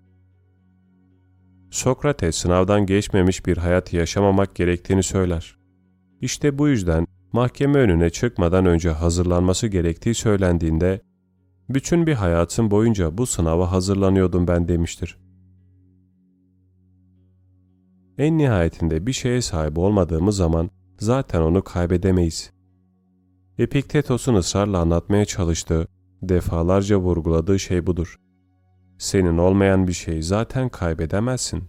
Sokrates sınavdan geçmemiş bir hayat yaşamamak gerektiğini söyler. İşte bu yüzden mahkeme önüne çıkmadan önce hazırlanması gerektiği söylendiğinde, bütün bir hayatım boyunca bu sınava hazırlanıyordum ben demiştir. En nihayetinde bir şeye sahip olmadığımız zaman zaten onu kaybedemeyiz. Epiktetos'un ısrarla anlatmaya çalıştığı, defalarca vurguladığı şey budur. Senin olmayan bir şeyi zaten kaybedemezsin.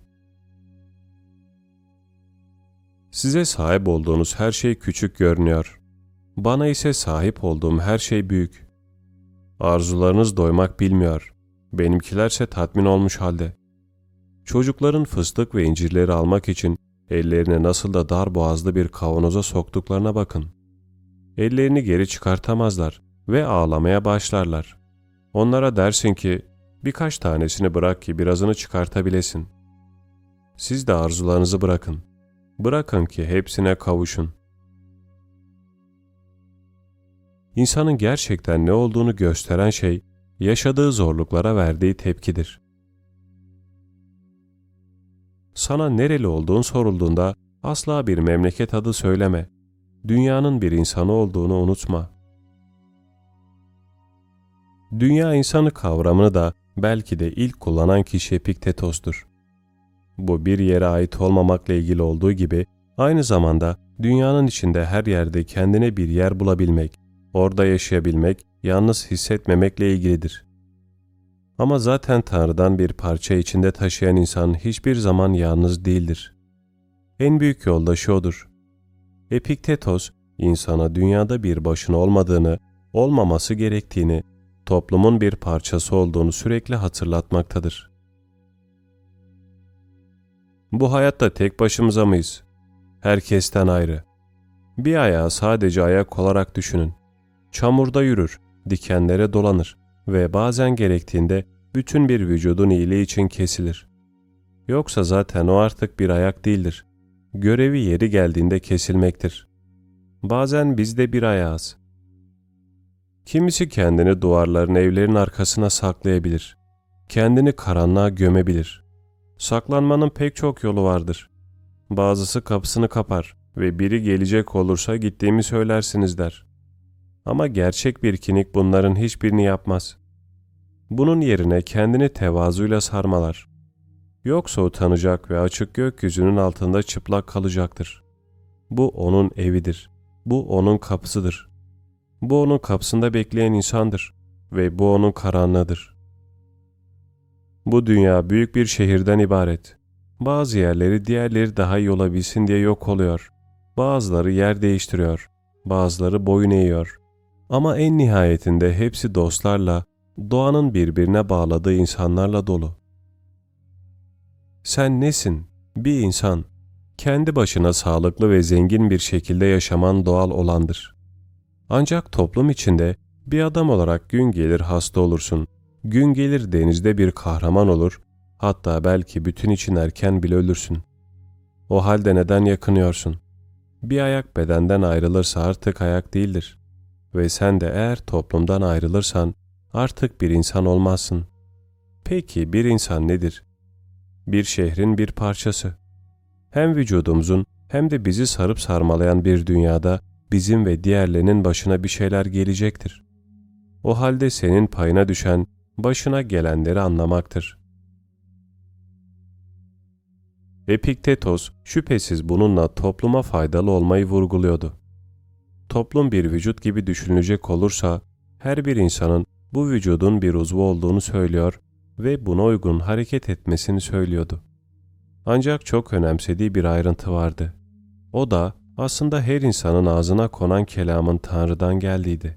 Size sahip olduğunuz her şey küçük görünüyor. Bana ise sahip olduğum her şey büyük. Arzularınız doymak bilmiyor. Benimkilerse tatmin olmuş halde. Çocukların fıstık ve incirleri almak için ellerini nasıl da dar boğazlı bir kavanoza soktuklarına bakın. Ellerini geri çıkartamazlar ve ağlamaya başlarlar. Onlara dersin ki, birkaç tanesini bırak ki birazını çıkartabilesin. Siz de arzularınızı bırakın. Bırakın ki hepsine kavuşun. İnsanın gerçekten ne olduğunu gösteren şey, yaşadığı zorluklara verdiği tepkidir. Sana nereli olduğun sorulduğunda asla bir memleket adı söyleme. Dünyanın bir insanı olduğunu unutma. Dünya insanı kavramını da belki de ilk kullanan kişi Epiktetos'tur. Bu bir yere ait olmamakla ilgili olduğu gibi aynı zamanda dünyanın içinde her yerde kendine bir yer bulabilmek, orada yaşayabilmek, yalnız hissetmemekle ilgilidir. Ama zaten Tanrı'dan bir parça içinde taşıyan insan hiçbir zaman yalnız değildir. En büyük yoldaşı odur. Epiktetos, insana dünyada bir başına olmadığını, olmaması gerektiğini, toplumun bir parçası olduğunu sürekli hatırlatmaktadır. Bu hayatta tek başımıza mıyız? Herkesten ayrı. Bir ayağı sadece ayak olarak düşünün. Çamurda yürür, dikenlere dolanır ve bazen gerektiğinde bütün bir vücudun iyiliği için kesilir. Yoksa zaten o artık bir ayak değildir. Görevi yeri geldiğinde kesilmektir. Bazen biz de bir ayağız. Kimisi kendini duvarların, evlerin arkasına saklayabilir. Kendini karanlığa gömebilir. Saklanmanın pek çok yolu vardır. Bazısı kapısını kapar ve biri gelecek olursa gittiğimi söylersiniz der. Ama gerçek bir kinik bunların hiçbirini yapmaz. Bunun yerine kendini tevazuyla sarmalar. Yoksa utanacak ve açık gökyüzünün altında çıplak kalacaktır. Bu onun evidir. Bu onun kapısıdır. Bu onun kapısında bekleyen insandır ve bu onun karanlığıdır. Bu dünya büyük bir şehirden ibaret. Bazı yerleri diğerleri daha iyi olabilsin diye yok oluyor. Bazıları yer değiştiriyor. Bazıları boyun eğiyor. Ama en nihayetinde hepsi dostlarla, doğanın birbirine bağladığı insanlarla dolu. Sen nesin? Bir insan. Kendi başına sağlıklı ve zengin bir şekilde yaşaman doğal olandır. Ancak toplum içinde bir adam olarak gün gelir hasta olursun. Gün gelir denizde bir kahraman olur, hatta belki bütün için erken bile ölürsün. O halde neden yakınıyorsun? Bir ayak bedenden ayrılırsa artık ayak değildir. Ve sen de eğer toplumdan ayrılırsan artık bir insan olmazsın. Peki bir insan nedir? Bir şehrin bir parçası. Hem vücudumuzun hem de bizi sarıp sarmalayan bir dünyada bizim ve diğerlerinin başına bir şeyler gelecektir. O halde senin payına düşen başına gelenleri anlamaktır. Epiktetos şüphesiz bununla topluma faydalı olmayı vurguluyordu. Toplum bir vücut gibi düşünülecek olursa her bir insanın bu vücudun bir uzvu olduğunu söylüyor ve buna uygun hareket etmesini söylüyordu. Ancak çok önemsediği bir ayrıntı vardı. O da aslında her insanın ağzına konan kelamın Tanrı'dan geldiğiydi.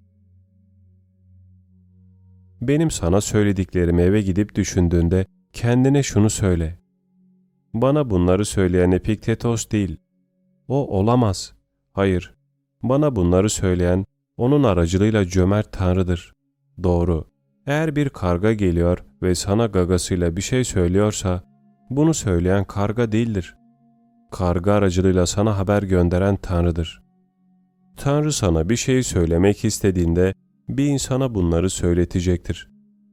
Benim sana söylediklerimi eve gidip düşündüğünde kendine şunu söyle. Bana bunları söyleyen Epiktetos değil. O olamaz. Hayır, bana bunları söyleyen onun aracılığıyla cömert Tanrı'dır. Doğru. Eğer bir karga geliyor ve sana gagasıyla bir şey söylüyorsa, bunu söyleyen karga değildir. Karga aracılığıyla sana haber gönderen Tanrı'dır. Tanrı sana bir şey söylemek istediğinde bir insana bunları söyletecektir.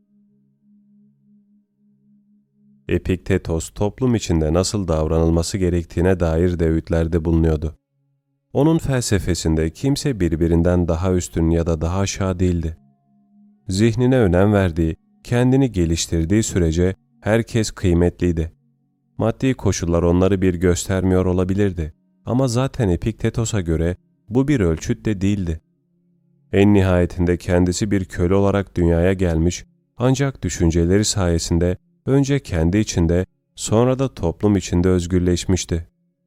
Epiktetos toplum içinde nasıl davranılması gerektiğine dair de öğütlerde bulunuyordu. Onun felsefesinde kimse birbirinden daha üstün ya da daha aşağı değildi. Zihnine önem verdiği, kendini geliştirdiği sürece herkes kıymetliydi. Maddi koşullar onları bir göstermiyor olabilirdi ama zaten Epiktetos'a göre bu bir ölçüt de değildi. En nihayetinde kendisi bir köle olarak dünyaya gelmiş ancak düşünceleri sayesinde önce kendi içinde sonra da toplum içinde özgürleşmişti.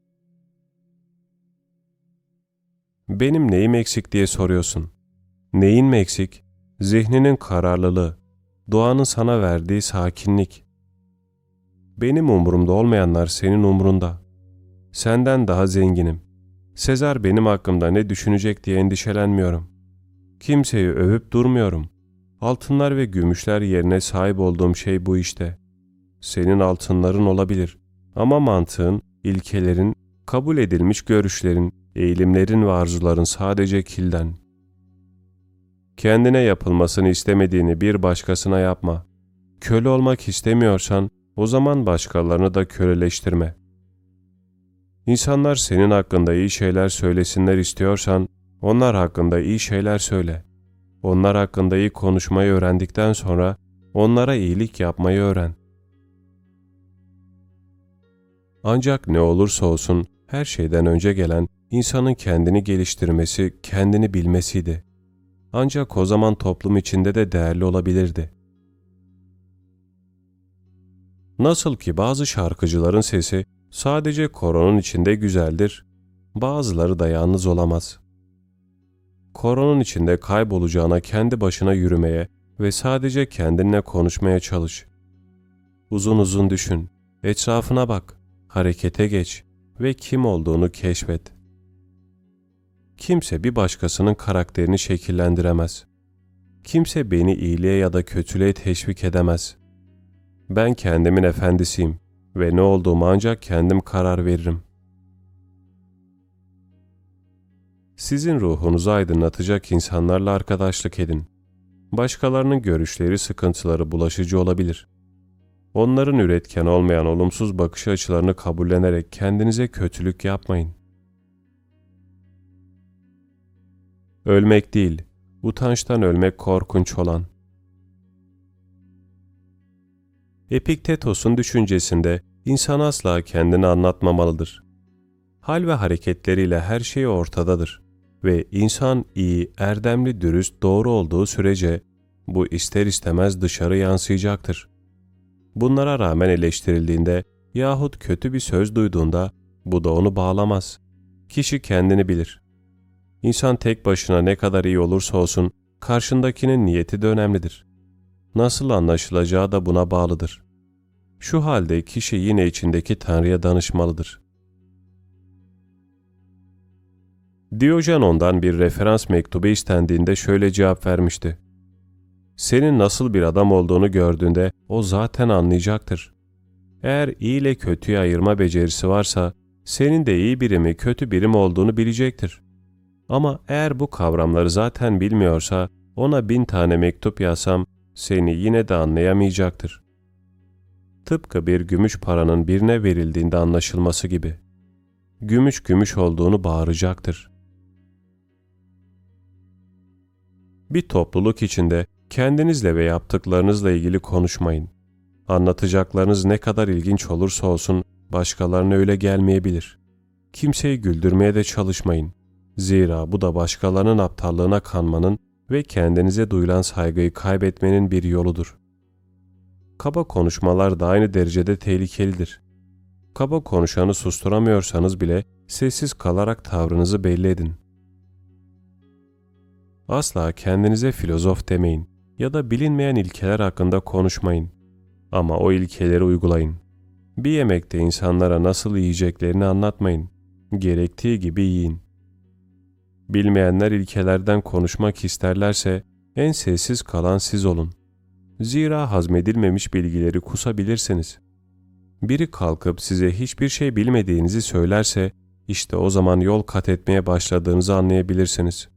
Benim neyim eksik diye soruyorsun. Neyin mi eksik? Zihninin kararlılığı, doğanın sana verdiği sakinlik. Benim umurumda olmayanlar senin umrunda. Senden daha zenginim. Sezar benim hakkımda ne düşünecek diye endişelenmiyorum. Kimseyi övüp durmuyorum. Altınlar ve gümüşler yerine sahip olduğum şey bu işte. Senin altınların olabilir ama mantığın, ilkelerin, Kabul edilmiş görüşlerin, eğilimlerin ve arzuların sadece kilden. Kendine yapılmasını istemediğini bir başkasına yapma. Köle olmak istemiyorsan o zaman başkalarını da köleleştirme. İnsanlar senin hakkında iyi şeyler söylesinler istiyorsan onlar hakkında iyi şeyler söyle. Onlar hakkında iyi konuşmayı öğrendikten sonra onlara iyilik yapmayı öğren. Ancak ne olursa olsun her şeyden önce gelen insanın kendini geliştirmesi, kendini bilmesiydi. Ancak o zaman toplum içinde de değerli olabilirdi. Nasıl ki bazı şarkıcıların sesi sadece koronun içinde güzeldir, bazıları da yalnız olamaz. Koronun içinde kaybolacağına kendi başına yürümeye ve sadece kendinle konuşmaya çalış. Uzun uzun düşün, etrafına bak, harekete geç ve kim olduğunu keşfet. Kimse bir başkasının karakterini şekillendiremez. Kimse beni iyiliğe ya da kötülüğe teşvik edemez. Ben kendimin efendisiyim ve ne olduğumu ancak kendim karar veririm. Sizin ruhunuzu aydınlatacak insanlarla arkadaşlık edin. Başkalarının görüşleri, sıkıntıları bulaşıcı olabilir. Onların üretken olmayan olumsuz bakış açılarını kabullenerek kendinize kötülük yapmayın. Ölmek değil, utançtan ölmek korkunç olan. Epiktetos'un düşüncesinde insan asla kendini anlatmamalıdır. Hal ve hareketleriyle her şey ortadadır ve insan iyi, erdemli, dürüst, doğru olduğu sürece bu ister istemez dışarı yansıyacaktır. Bunlara rağmen eleştirildiğinde yahut kötü bir söz duyduğunda bu da onu bağlamaz. Kişi kendini bilir. İnsan tek başına ne kadar iyi olursa olsun karşındakinin niyeti de önemlidir. Nasıl anlaşılacağı da buna bağlıdır. Şu halde kişi yine içindeki Tanrı'ya danışmalıdır. Diyojenon'dan bir referans mektubu istendiğinde şöyle cevap vermişti. Senin nasıl bir adam olduğunu gördüğünde o zaten anlayacaktır. Eğer iyi ile kötüyü ayırma becerisi varsa, senin de iyi biri mi kötü biri mi olduğunu bilecektir. Ama eğer bu kavramları zaten bilmiyorsa, ona 1000 tane mektup yazsam, seni yine de anlayamayacaktır. Tıpkı bir gümüş paranın birine verildiğinde anlaşılması gibi. Gümüş gümüş olduğunu bağıracaktır. Bir topluluk içinde kendinizle ve yaptıklarınızla ilgili konuşmayın. Anlatacaklarınız ne kadar ilginç olursa olsun başkalarına öyle gelmeyebilir. Kimseyi güldürmeye de çalışmayın. Zira bu da başkalarının aptallığına kanmanın ve kendinize duyulan saygıyı kaybetmenin bir yoludur. Kaba konuşmalar da aynı derecede tehlikelidir. Kaba konuşanı susturamıyorsanız bile sessiz kalarak tavrınızı belli edin. Asla kendinize filozof demeyin ya da bilinmeyen ilkeler hakkında konuşmayın. Ama o ilkeleri uygulayın. Bir yemekte insanlara nasıl yiyeceklerini anlatmayın. Gerektiği gibi yiyin. Bilmeyenler ilkelerden konuşmak isterlerse en sessiz kalan siz olun. Zira hazmedilmemiş bilgileri kusabilirsiniz. Biri kalkıp size hiçbir şey bilmediğinizi söylerse işte o zaman yol kat etmeye başladığınızı anlayabilirsiniz.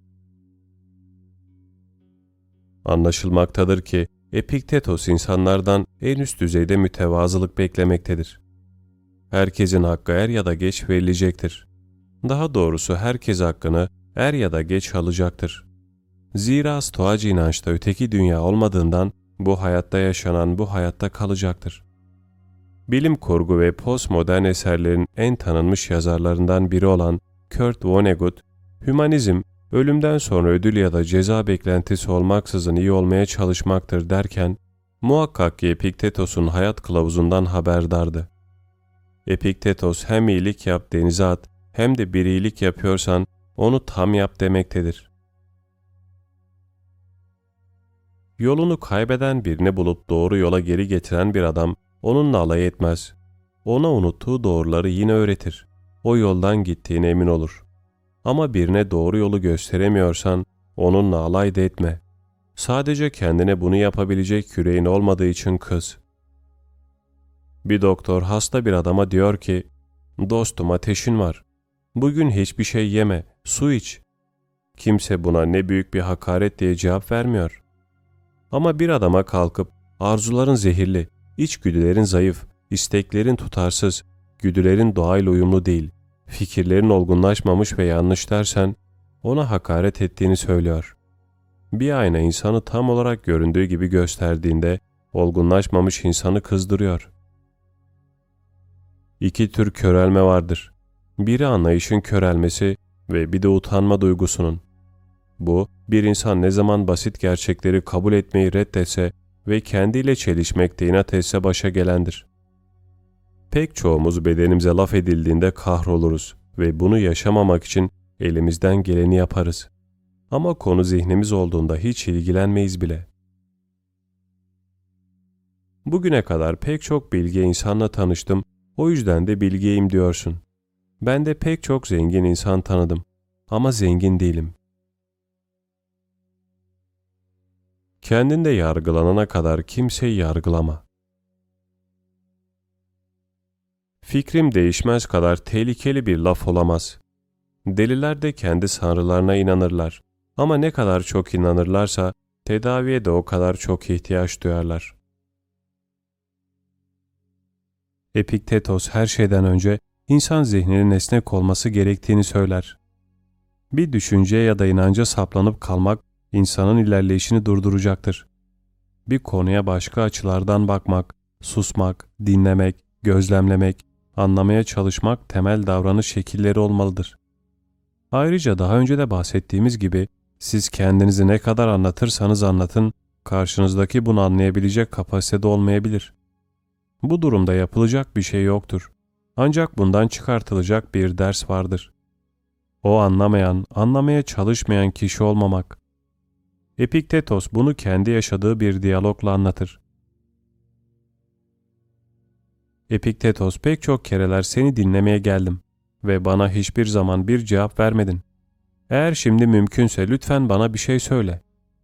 Anlaşılmaktadır ki Epiktetos insanlardan en üst düzeyde mütevazılık beklemektedir. Herkesin hakkı er ya da geç verilecektir. Daha doğrusu herkes hakkını er ya da geç alacaktır. Zira stoacı inançta öteki dünya olmadığından bu hayatta yaşanan bu hayatta kalacaktır. Bilim kurgu ve postmodern eserlerin en tanınmış yazarlarından biri olan Kurt Vonnegut, hümanizm, ölümden sonra ödül ya da ceza beklentisi olmaksızın iyi olmaya çalışmaktır derken, muhakkak ki Epiktetos'un hayat kılavuzundan haberdardı. Epiktetos hem iyilik yap denize at, hem de bir iyilik yapıyorsan onu tam yap demektedir. Yolunu kaybeden birini bulup doğru yola geri getiren bir adam onunla alay etmez. Ona unuttuğu doğruları yine öğretir. O yoldan gittiğine emin olur. Ama birine doğru yolu gösteremiyorsan onunla alay da etme. Sadece kendine bunu yapabilecek yüreğin olmadığı için kız. Bir doktor hasta bir adama diyor ki, Dostum, ateşin var. Bugün hiçbir şey yeme, su iç. Kimse buna ne büyük bir hakaret diye cevap vermiyor. Ama bir adama kalkıp arzuların zehirli, içgüdülerin zayıf, isteklerin tutarsız, güdülerin doğayla uyumlu değil, fikirlerin olgunlaşmamış ve yanlış dersen ona hakaret ettiğini söylüyor. Bir ayna insanı tam olarak göründüğü gibi gösterdiğinde olgunlaşmamış insanı kızdırıyor. İki tür körelme vardır. Biri anlayışın körelmesi ve bir de utanma duygusunun. Bu, bir insan ne zaman basit gerçekleri kabul etmeyi reddetse ve kendiyle çelişmekte inat etse başa gelendir. Pek çoğumuz bedenimize laf edildiğinde kahroluruz ve bunu yaşamamak için elimizden geleni yaparız. Ama konu zihnimiz olduğunda hiç ilgilenmeyiz bile. Bugüne kadar pek çok bilge insanla tanıştım, o yüzden de bilgeyim diyorsun. Ben de pek çok zengin insan tanıdım ama zengin değilim. Kendinde yargılanana kadar kimseyi yargılama. Fikrim değişmez kadar tehlikeli bir laf olamaz. Deliler de kendi sanrılarına inanırlar ama ne kadar çok inanırlarsa tedaviye de o kadar çok ihtiyaç duyarlar. Epiktetos her şeyden önce insan zihninin esnek olması gerektiğini söyler. Bir düşünceye ya da inanca saplanıp kalmak insanın ilerleyişini durduracaktır. Bir konuya başka açılardan bakmak, susmak, dinlemek, gözlemlemek, anlamaya çalışmak temel davranış şekilleri olmalıdır. Ayrıca daha önce de bahsettiğimiz gibi siz kendinizi ne kadar anlatırsanız anlatın, karşınızdaki bunu anlayabilecek kapasitede olmayabilir. Bu durumda yapılacak bir şey yoktur. Ancak bundan çıkartılacak bir ders vardır. O anlamayan, anlamaya çalışmayan kişi olmamak. Epiktetos bunu kendi yaşadığı bir diyalogla anlatır. Epiktetos, pek çok kereler seni dinlemeye geldim ve bana hiçbir zaman bir cevap vermedin. Eğer şimdi mümkünse lütfen bana bir şey söyle.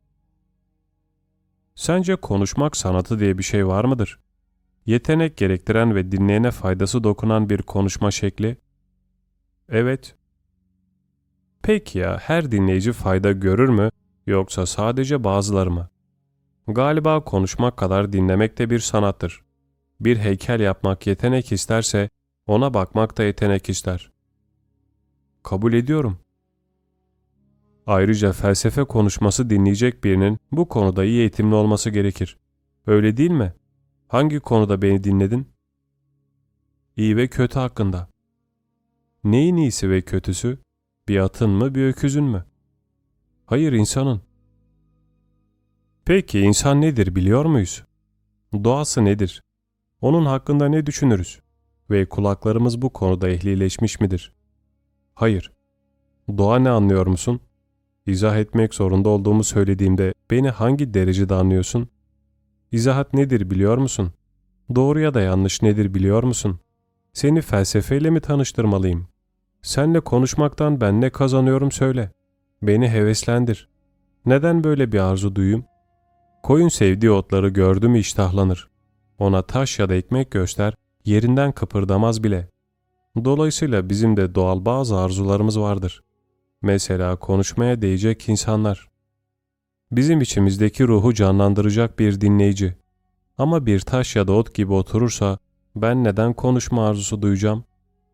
Sence konuşmak sanatı diye bir şey var mıdır? Yetenek gerektiren ve dinleyene faydası dokunan bir konuşma şekli? Evet. Peki ya her dinleyici fayda görür mü yoksa sadece bazıları mı? Galiba konuşmak kadar dinlemek de bir sanattır. Bir heykel yapmak yetenek isterse ona bakmak da yetenek ister. Kabul ediyorum. Ayrıca felsefe konuşması dinleyecek birinin bu konuda iyi eğitimli olması gerekir. Öyle değil mi? Hangi konuda beni dinledin? İyi ve kötü hakkında. Neyin iyisi ve kötüsü? Bir atın mı, bir öküzün mü? Hayır, insanın. Peki insan nedir biliyor muyuz? Doğası nedir? Onun hakkında ne düşünürüz? Ve kulaklarımız bu konuda ehlileşmiş midir? Hayır. Doğa ne anlıyor musun? İzah etmek zorunda olduğumu söylediğimde beni hangi derecede anlıyorsun? İzahat nedir biliyor musun? Doğru ya da yanlış nedir biliyor musun? Seni felsefeyle mi tanıştırmalıyım? Seninle konuşmaktan ben ne kazanıyorum söyle. Beni heveslendir. Neden böyle bir arzu duyayım? Koyun sevdiği otları gördü mü iştahlanır. Ona taş ya da ekmek göster, yerinden kıpırdamaz bile. Dolayısıyla bizim de doğal bazı arzularımız vardır. Mesela konuşmaya değecek insanlar. Bizim içimizdeki ruhu canlandıracak bir dinleyici. Ama bir taş ya da ot gibi oturursa ben neden konuşma arzusu duyacağım?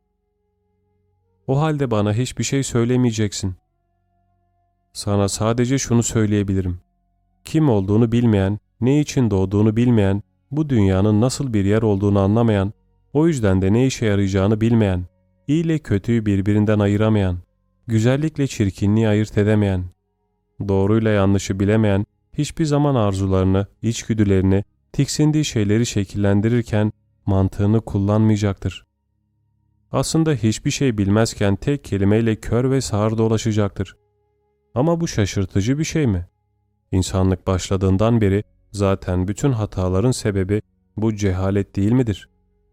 O halde bana hiçbir şey söylemeyeceksin. Sana sadece şunu söyleyebilirim. Kim olduğunu bilmeyen, ne için doğduğunu bilmeyen, bu dünyanın nasıl bir yer olduğunu anlamayan, o yüzden de ne işe yarayacağını bilmeyen, iyi ile kötüyü birbirinden ayıramayan, güzellikle çirkinliği ayırt edemeyen, doğruyla yanlışı bilemeyen, hiçbir zaman arzularını, içgüdülerini, tiksindiği şeyleri şekillendirirken mantığını kullanmayacaktır. Aslında hiçbir şey bilmezken tek kelimeyle kör ve sağır dolaşacaktır. Ama bu şaşırtıcı bir şey mi? İnsanlık başladığından beri zaten bütün hataların sebebi bu cehalet değil midir?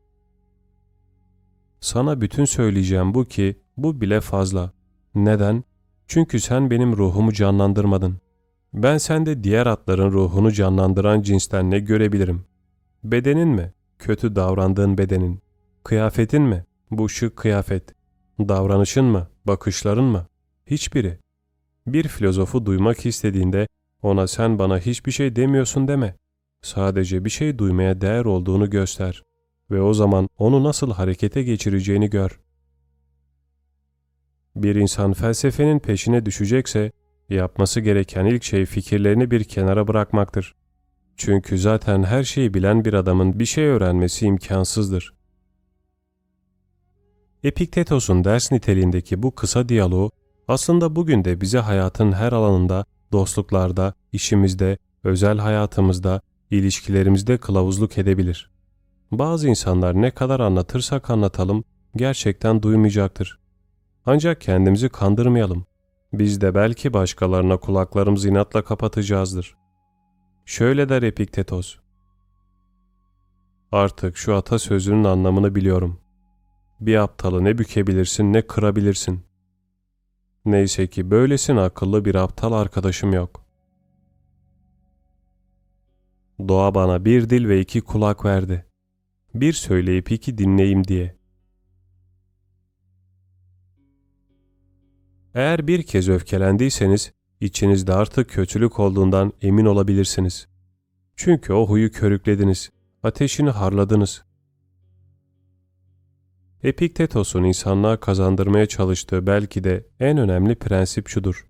Sana bütün söyleyeceğim bu ki bu bile fazla. Neden? Çünkü sen benim ruhumu canlandırmadın. Ben sende diğer atların ruhunu canlandıran cinsten ne görebilirim? Bedenin mi? Kötü davrandığın bedenin. Kıyafetin mi? Bu şık kıyafet, davranışın mı, bakışların mı? Hiçbiri. Bir filozofu duymak istediğinde ona sen bana hiçbir şey demiyorsun deme. Sadece bir şey duymaya değer olduğunu göster ve o zaman onu nasıl harekete geçireceğini gör. Bir insan felsefenin peşine düşecekse yapması gereken ilk şey fikirlerini bir kenara bırakmaktır. Çünkü zaten her şeyi bilen bir adamın bir şey öğrenmesi imkansızdır. Epiktetos'un ders niteliğindeki bu kısa diyaloğu aslında bugün de bize hayatın her alanında, dostluklarda, işimizde, özel hayatımızda, ilişkilerimizde kılavuzluk edebilir. Bazı insanlar ne kadar anlatırsak anlatalım gerçekten duymayacaktır. Ancak kendimizi kandırmayalım. Biz de belki başkalarına kulaklarımızı inatla kapatacağızdır. Şöyle der Epiktetos: Artık şu atasözünün anlamını biliyorum. Bir aptalı ne bükebilirsin ne kırabilirsin. Neyse ki böylesine akıllı bir aptal arkadaşım yok. Doğa bana bir dil ve iki kulak verdi. Bir söyleyip iki dinleyeyim diye. Eğer bir kez öfkelendiyseniz, içinizde artık kötülük olduğundan emin olabilirsiniz. Çünkü o huyu körüklediniz, ateşini harladınız. Epiktetos'un insanlığa kazandırmaya çalıştığı belki de en önemli prensip şudur: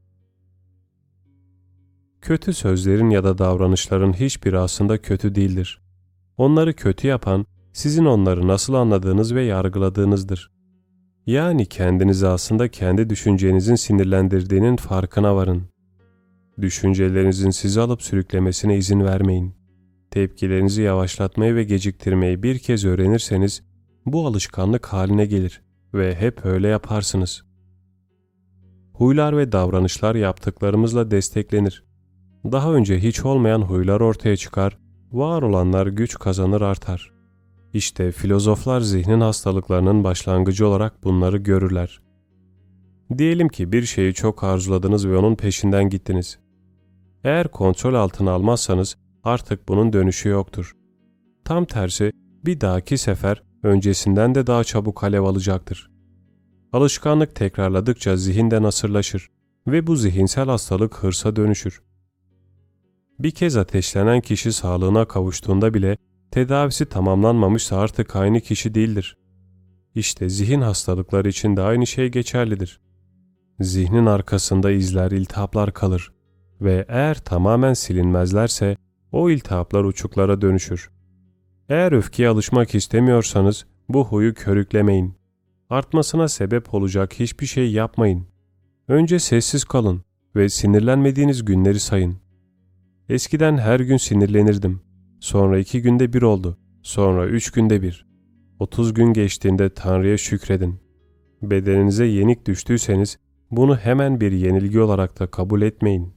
kötü sözlerin ya da davranışların hiçbiri aslında kötü değildir. Onları kötü yapan, sizin onları nasıl anladığınız ve yargıladığınızdır. Yani kendinizi aslında kendi düşüncenizin sinirlendirdiğinin farkına varın. Düşüncelerinizin sizi alıp sürüklemesine izin vermeyin. Tepkilerinizi yavaşlatmayı ve geciktirmeyi bir kez öğrenirseniz, bu alışkanlık haline gelir ve hep öyle yaparsınız. Huylar ve davranışlar yaptıklarımızla desteklenir. Daha önce hiç olmayan huylar ortaya çıkar, var olanlar güç kazanır artar. İşte filozoflar zihnin hastalıklarının başlangıcı olarak bunları görürler. Diyelim ki bir şeyi çok arzuladınız ve onun peşinden gittiniz. Eğer kontrol altına almazsanız artık bunun dönüşü yoktur. Tam tersi, bir dahaki sefer öncesinden de daha çabuk alev alacaktır. Alışkanlık tekrarladıkça zihinde nasırlaşır ve bu zihinsel hastalık hırsa dönüşür. Bir kez ateşlenen kişi sağlığına kavuştuğunda bile tedavisi tamamlanmamışsa artık aynı kişi değildir. İşte zihin hastalıkları için de aynı şey geçerlidir. Zihnin arkasında izler, iltihaplar kalır ve eğer tamamen silinmezlerse o iltihaplar uçuklara dönüşür. Eğer öfkeye alışmak istemiyorsanız bu huyu körüklemeyin. Artmasına sebep olacak hiçbir şey yapmayın. Önce sessiz kalın ve sinirlenmediğiniz günleri sayın. Eskiden her gün sinirlenirdim. Sonra 2 günde bir oldu. Sonra 3 günde bir. 30 gün geçtiğinde Tanrı'ya şükredin. Bedeninize yenik düştüyseniz bunu hemen bir yenilgi olarak da kabul etmeyin.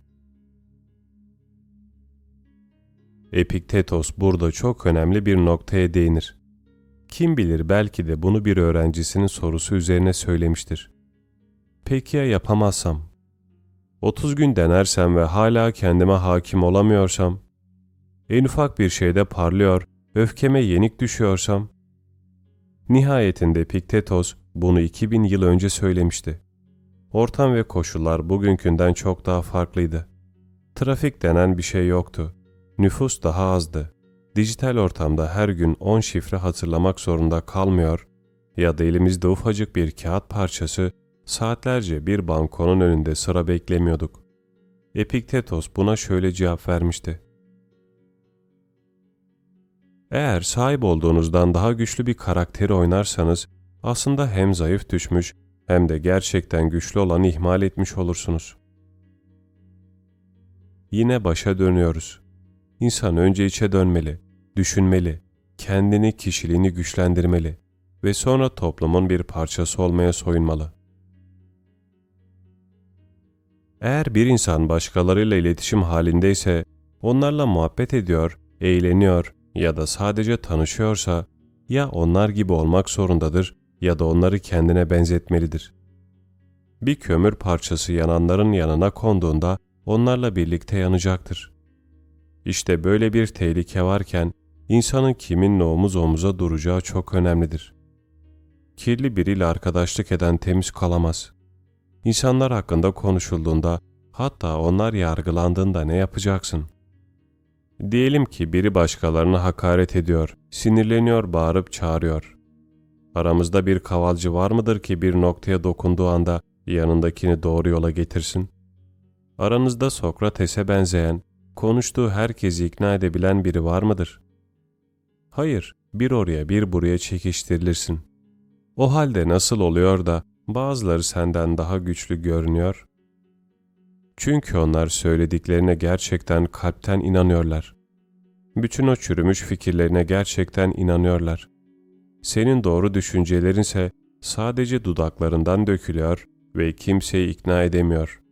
Epiktetos burada çok önemli bir noktaya değinir. Kim bilir belki de bunu bir öğrencisinin sorusu üzerine söylemiştir. Peki ya yapamazsam? 30 gün denersem ve hala kendime hakim olamıyorsam? En ufak bir şeyde parlıyor, öfkeme yenik düşüyorsam? Nihayetinde Epiktetos bunu 2000 yıl önce söylemişti. Ortam ve koşullar bugünkünden çok daha farklıydı. Trafik denen bir şey yoktu. Nüfus daha azdı. Dijital ortamda her gün 10 şifre hatırlamak zorunda kalmıyor ya da elimizde ufacık bir kağıt parçası saatlerce bir bankonun önünde sıra beklemiyorduk. Epiktetos buna şöyle cevap vermişti: Eğer sahip olduğunuzdan daha güçlü bir karakteri oynarsanız aslında hem zayıf düşmüş hem de gerçekten güçlü olanı ihmal etmiş olursunuz. Yine başa dönüyoruz. İnsan önce içe dönmeli, düşünmeli, kendini, kişiliğini güçlendirmeli ve sonra toplumun bir parçası olmaya soyunmalı. Eğer bir insan başkalarıyla iletişim halindeyse, onlarla muhabbet ediyor, eğleniyor ya da sadece tanışıyorsa, ya onlar gibi olmak zorundadır ya da onları kendine benzetmelidir. Bir kömür parçası yananların yanına konduğunda onlarla birlikte yanacaktır. İşte böyle bir tehlike varken insanın kiminle omuz omuza duracağı çok önemlidir. kirli biriyle arkadaşlık eden temiz kalamaz. İnsanlar hakkında konuşulduğunda, hatta onlar yargılandığında ne yapacaksın? Diyelim ki biri başkalarına hakaret ediyor, sinirleniyor, bağırıp çağırıyor. Aramızda bir kavalcı var mıdır ki bir noktaya dokunduğu anda yanındakini doğru yola getirsin? Aranızda Sokrates'e benzeyen, konuştuğu herkesi ikna edebilen biri var mıdır? Hayır, bir oraya bir buraya çekiştirilirsin. O halde nasıl oluyor da bazıları senden daha güçlü görünüyor? Çünkü onlar söylediklerine gerçekten kalpten inanıyorlar. Bütün o çürümüş fikirlerine gerçekten inanıyorlar. Senin doğru düşüncelerinse sadece dudaklarından dökülüyor ve kimseyi ikna edemiyor.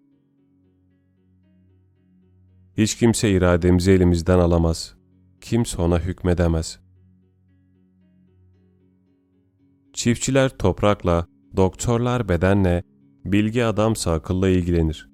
Hiç kimse irademizi elimizden alamaz. Kimse ona hükmedemez. Çiftçiler toprakla, doktorlar bedenle, bilgi adamsa akılla ilgilenir.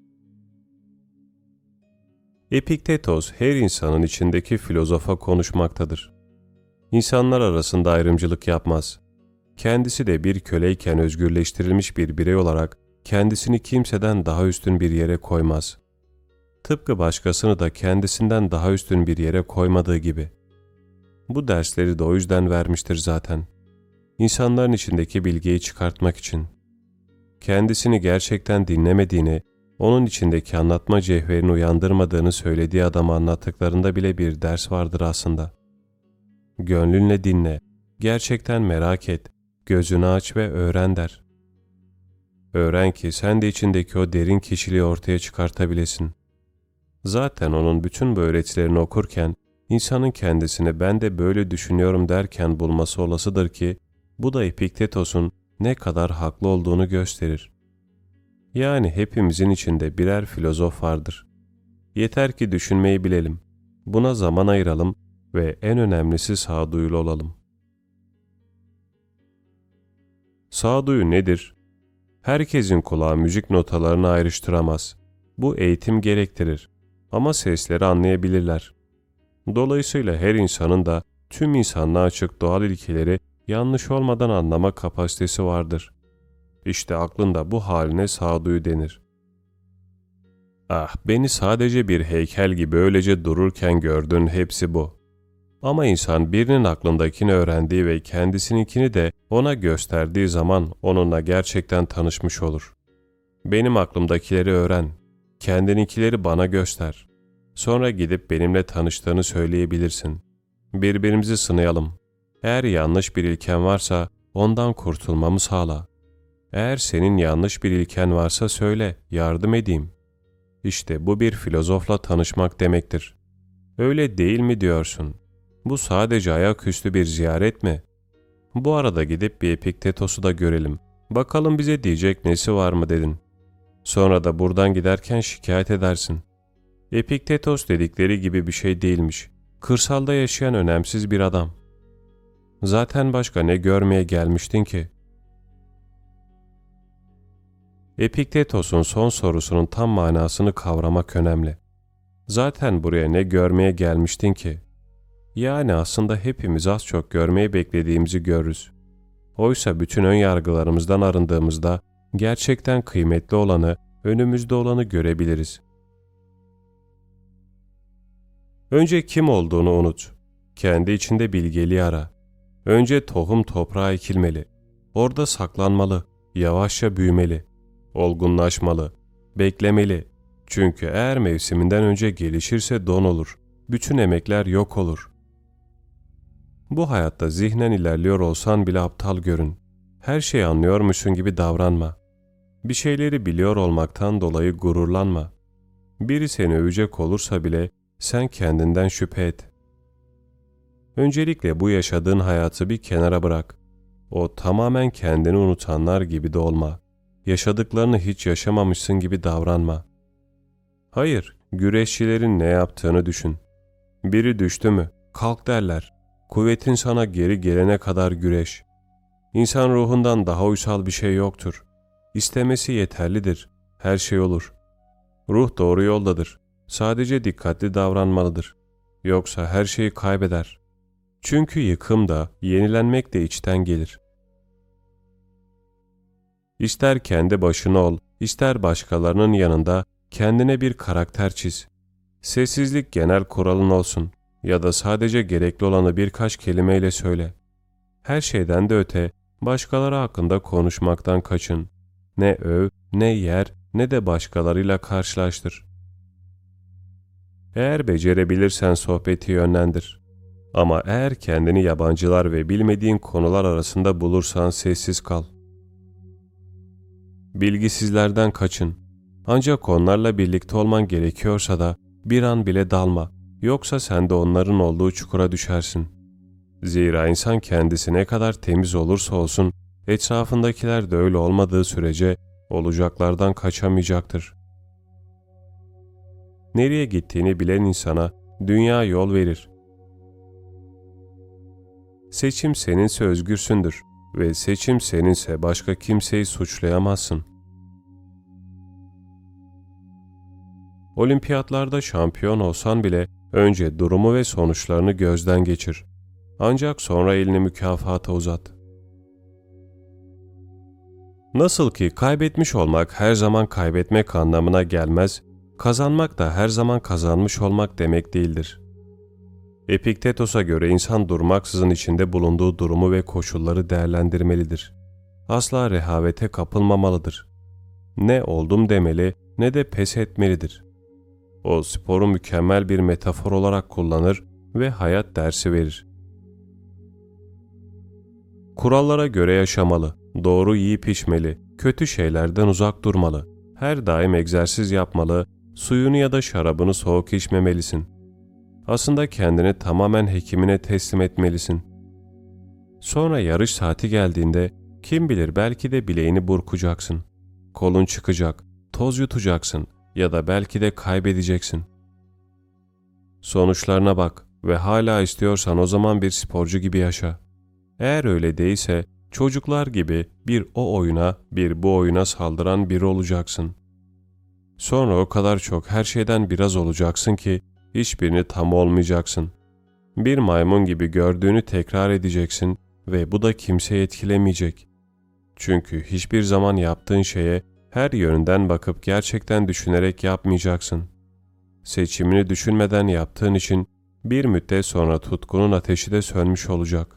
Epiktetos her insanın içindeki filozofa konuşmaktadır. İnsanlar arasında ayrımcılık yapmaz. Kendisi de bir köleyken özgürleştirilmiş bir birey olarak kendisini kimseden daha üstün bir yere koymaz. Tıpkı başkasını da kendisinden daha üstün bir yere koymadığı gibi. Bu dersleri de o yüzden vermiştir zaten. İnsanların içindeki bilgiyi çıkartmak için. Kendisini gerçekten dinlemediğini, onun içindeki anlatma cevherini uyandırmadığını söylediği adama anlattıklarında bile bir ders vardır aslında. Gönlünle dinle, gerçekten merak et, gözünü aç ve öğren der. Öğren ki sen de içindeki o derin kişiliği ortaya çıkartabilesin. Zaten onun bütün bu öğretilerini okurken, insanın kendisini ben de böyle düşünüyorum derken bulması olasıdır ki, bu da Epiktetos'un ne kadar haklı olduğunu gösterir. Yani hepimizin içinde birer filozof vardır. Yeter ki düşünmeyi bilelim, buna zaman ayıralım ve en önemlisi sağduyulu olalım. Sağduyu nedir? Herkesin kulağı müzik notalarını ayrıştıramaz. Bu eğitim gerektirir ama sesleri anlayabilirler. Dolayısıyla her insanın da tüm insanlığa açık doğal ilkeleri yanlış olmadan anlama kapasitesi vardır. İşte aklında bu haline sağduyu denir. Ah, beni sadece bir heykel gibi öylece dururken gördün, hepsi bu. Ama insan birinin aklındakini öğrendiği ve kendisininkini de ona gösterdiği zaman onunla gerçekten tanışmış olur. Benim aklımdakileri öğren, kendininkileri bana göster. Sonra gidip benimle tanıştığını söyleyebilirsin. Birbirimizi sınayalım. Eğer yanlış bir ilken varsa ondan kurtulmamı sağla. Eğer senin yanlış bir ilken varsa söyle, yardım edeyim. İşte bu bir filozofla tanışmak demektir. Öyle değil mi diyorsun? Bu sadece ayaküstü bir ziyaret mi? Bu arada gidip bir Epiktetos'u da görelim. Bakalım bize diyecek nesi var mı dedin. Sonra da buradan giderken şikayet edersin. Epiktetos dedikleri gibi bir şey değilmiş. Kırsalda yaşayan önemsiz bir adam. Zaten başka ne görmeye gelmiştin ki? Epiktetos'un son sorusunun tam manasını kavramak önemli. Zaten buraya ne görmeye gelmiştin ki? Yani aslında hepimiz az çok görmeyi beklediğimizi görürüz. Oysa bütün ön yargılarımızdan arındığımızda gerçekten kıymetli olanı, önümüzde olanı görebiliriz. Önce kim olduğunu unut. Kendi içinde bilgeliği ara. Önce tohum toprağa ekilmeli. Orada saklanmalı, yavaşça büyümeli, olgunlaşmalı, beklemeli. Çünkü eğer mevsiminden önce gelişirse don olur. Bütün emekler yok olur. Bu hayatta zihnen ilerliyor olsan bile aptal görün. Her şeyi anlıyormuşsun gibi davranma. Bir şeyleri biliyor olmaktan dolayı gururlanma. Biri seni övecek olursa bile sen kendinden şüphe et. Öncelikle bu yaşadığın hayatı bir kenara bırak. O tamamen kendini unutanlar gibi de olma. Yaşadıklarını hiç yaşamamışsın gibi davranma. Hayır, güreşçilerin ne yaptığını düşün. Biri düştü mü, kalk derler. Kuvvetin sana geri gelene kadar güreş. İnsan ruhundan daha uysal bir şey yoktur. İstemesi yeterlidir. Her şey olur. Ruh doğru yoldadır. Sadece dikkatli davranmalıdır. Yoksa her şeyi kaybeder. Çünkü yıkım da, yenilenmek de içten gelir. İster kendi başına ol, ister başkalarının yanında kendine bir karakter çiz. Sessizlik genel kuralın olsun ya da sadece gerekli olanı birkaç kelimeyle söyle. Her şeyden de öte başkaları hakkında konuşmaktan kaçın. Ne öv, ne yer, ne de başkalarıyla karşılaştır. Eğer becerebilirsen sohbeti yönlendir. Ama eğer kendini yabancılar ve bilmediğin konular arasında bulursan sessiz kal. Bilgisizlerden kaçın. Ancak onlarla birlikte olman gerekiyorsa da bir an bile dalma. Yoksa sen de onların olduğu çukura düşersin. Zira insan kendisi ne kadar temiz olursa olsun, etrafındakiler de öyle olmadığı sürece olacaklardan kaçamayacaktır. Nereye gittiğini bilen insana dünya yol verir. Seçim seninse özgürsündür ve seçim seninse başka kimseyi suçlayamazsın. Olimpiyatlarda şampiyon olsan bile önce durumu ve sonuçlarını gözden geçir. Ancak sonra elini mükafata uzat. Nasıl ki kaybetmiş olmak her zaman kaybetmek anlamına gelmez, kazanmak da her zaman kazanmış olmak demek değildir. Epiktetos'a göre insan durmaksızın içinde bulunduğu durumu ve koşulları değerlendirmelidir. Asla rehavete kapılmamalıdır. Ne oldum demeli ne de pes etmelidir. O sporu mükemmel bir metafor olarak kullanır ve hayat dersi verir. Kurallara göre yaşamalı, doğru yiyip içmeli, kötü şeylerden uzak durmalı, her daim egzersiz yapmalı, suyunu ya da şarabını soğuk içmemelisin. Aslında kendini tamamen hekimine teslim etmelisin. Sonra yarış saati geldiğinde kim bilir belki de bileğini burkacaksın. Kolun çıkacak, toz yutacaksın ya da belki de kaybedeceksin. Sonuçlarına bak ve hala istiyorsan o zaman bir sporcu gibi yaşa. Eğer öyle değilse çocuklar gibi bir o oyuna bir bu oyuna saldıran biri olacaksın. Sonra o kadar çok her şeyden biraz olacaksın ki hiçbirini tam olmayacaksın. Bir maymun gibi gördüğünü tekrar edeceksin ve bu da kimseyi etkilemeyecek. Çünkü hiçbir zaman yaptığın şeye her yönünden bakıp gerçekten düşünerek yapmayacaksın. Seçimini düşünmeden yaptığın için bir müddet sonra tutkunun ateşi de sönmüş olacak.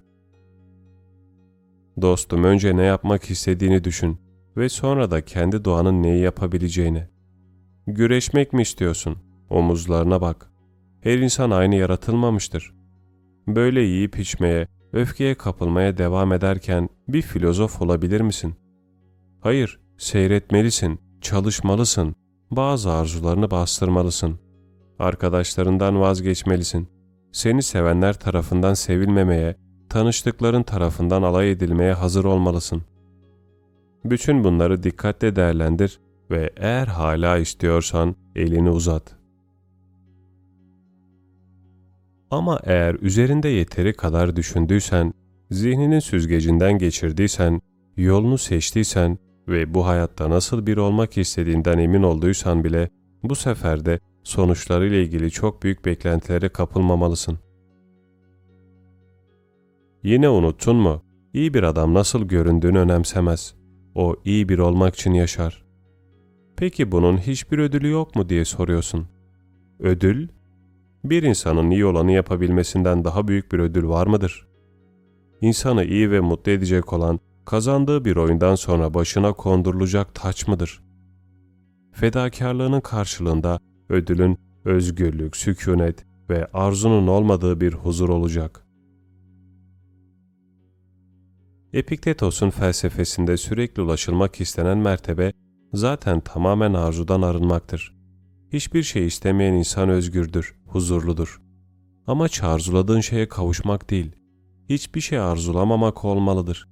Dostum, önce ne yapmak istediğini düşün ve sonra da kendi doğanın neyi yapabileceğini. Güreşmek mi istiyorsun? Omuzlarına bak. Her insan aynı yaratılmamıştır. Böyle yiyip içmeye, öfkeye kapılmaya devam ederken bir filozof olabilir misin? Hayır, seyretmelisin, çalışmalısın, bazı arzularını bastırmalısın. Arkadaşlarından vazgeçmelisin. Seni sevenler tarafından sevilmemeye, tanıştıkların tarafından alay edilmeye hazır olmalısın. Bütün bunları dikkatle değerlendir ve eğer hala istiyorsan elini uzat. Ama eğer üzerinde yeteri kadar düşündüysen, zihninin süzgecinden geçirdiysen, yolunu seçtiysen ve bu hayatta nasıl bir olmak istediğinden emin olduysan bile bu sefer de sonuçlarıyla ilgili çok büyük beklentilere kapılmamalısın. Yine unuttun mu? İyi bir adam nasıl göründüğünü önemsemez. O iyi bir olmak için yaşar. Peki bunun hiçbir ödülü yok mu diye soruyorsun. Ödül? Bir insanın iyi olanı yapabilmesinden daha büyük bir ödül var mıdır? İnsanı iyi ve mutlu edecek olan, kazandığı bir oyundan sonra başına kondurulacak taç mıdır? Fedakarlığının karşılığında ödülün özgürlük, sükunet ve arzunun olmadığı bir huzur olacak. Epiktetos'un felsefesinde sürekli ulaşılmak istenen mertebe zaten tamamen arzudan arınmaktır. Hiçbir şey istemeyen insan özgürdür, huzurludur. Amaç arzuladığın şeye kavuşmak değil, hiçbir şey arzulamamak olmalıdır.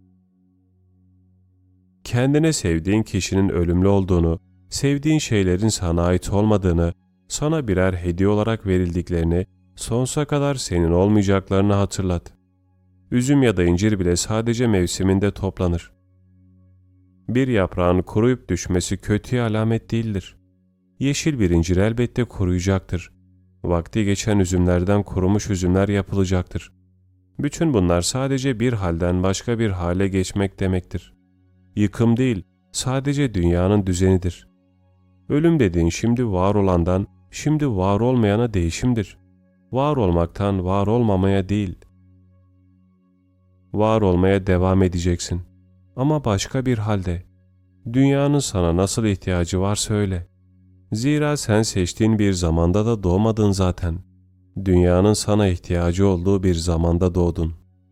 Kendine sevdiğin kişinin ölümlü olduğunu, sevdiğin şeylerin sana ait olmadığını, sana birer hediye olarak verildiklerini, sonsuza kadar senin olmayacaklarını hatırlat. Üzüm ya da incir bile sadece mevsiminde toplanır. Bir yaprağın kuruyup düşmesi kötüye alamet değildir. Yeşil bir incir elbette kuruyacaktır. Vakti geçen üzümlerden kurumuş üzümler yapılacaktır. Bütün bunlar sadece bir halden başka bir hale geçmek demektir. yıkım değil, sadece dünyanın düzenidir. Ölüm dediğin şimdi var olandan, şimdi var olmayana değişimdir. Var olmaktan var olmamaya değil. Var olmaya devam edeceksin. Ama başka bir halde. Dünyanın sana nasıl ihtiyacı varsa öyle. Zira sen seçtiğin bir zamanda da doğmadın zaten. Dünyanın sana ihtiyacı olduğu bir zamanda doğdun.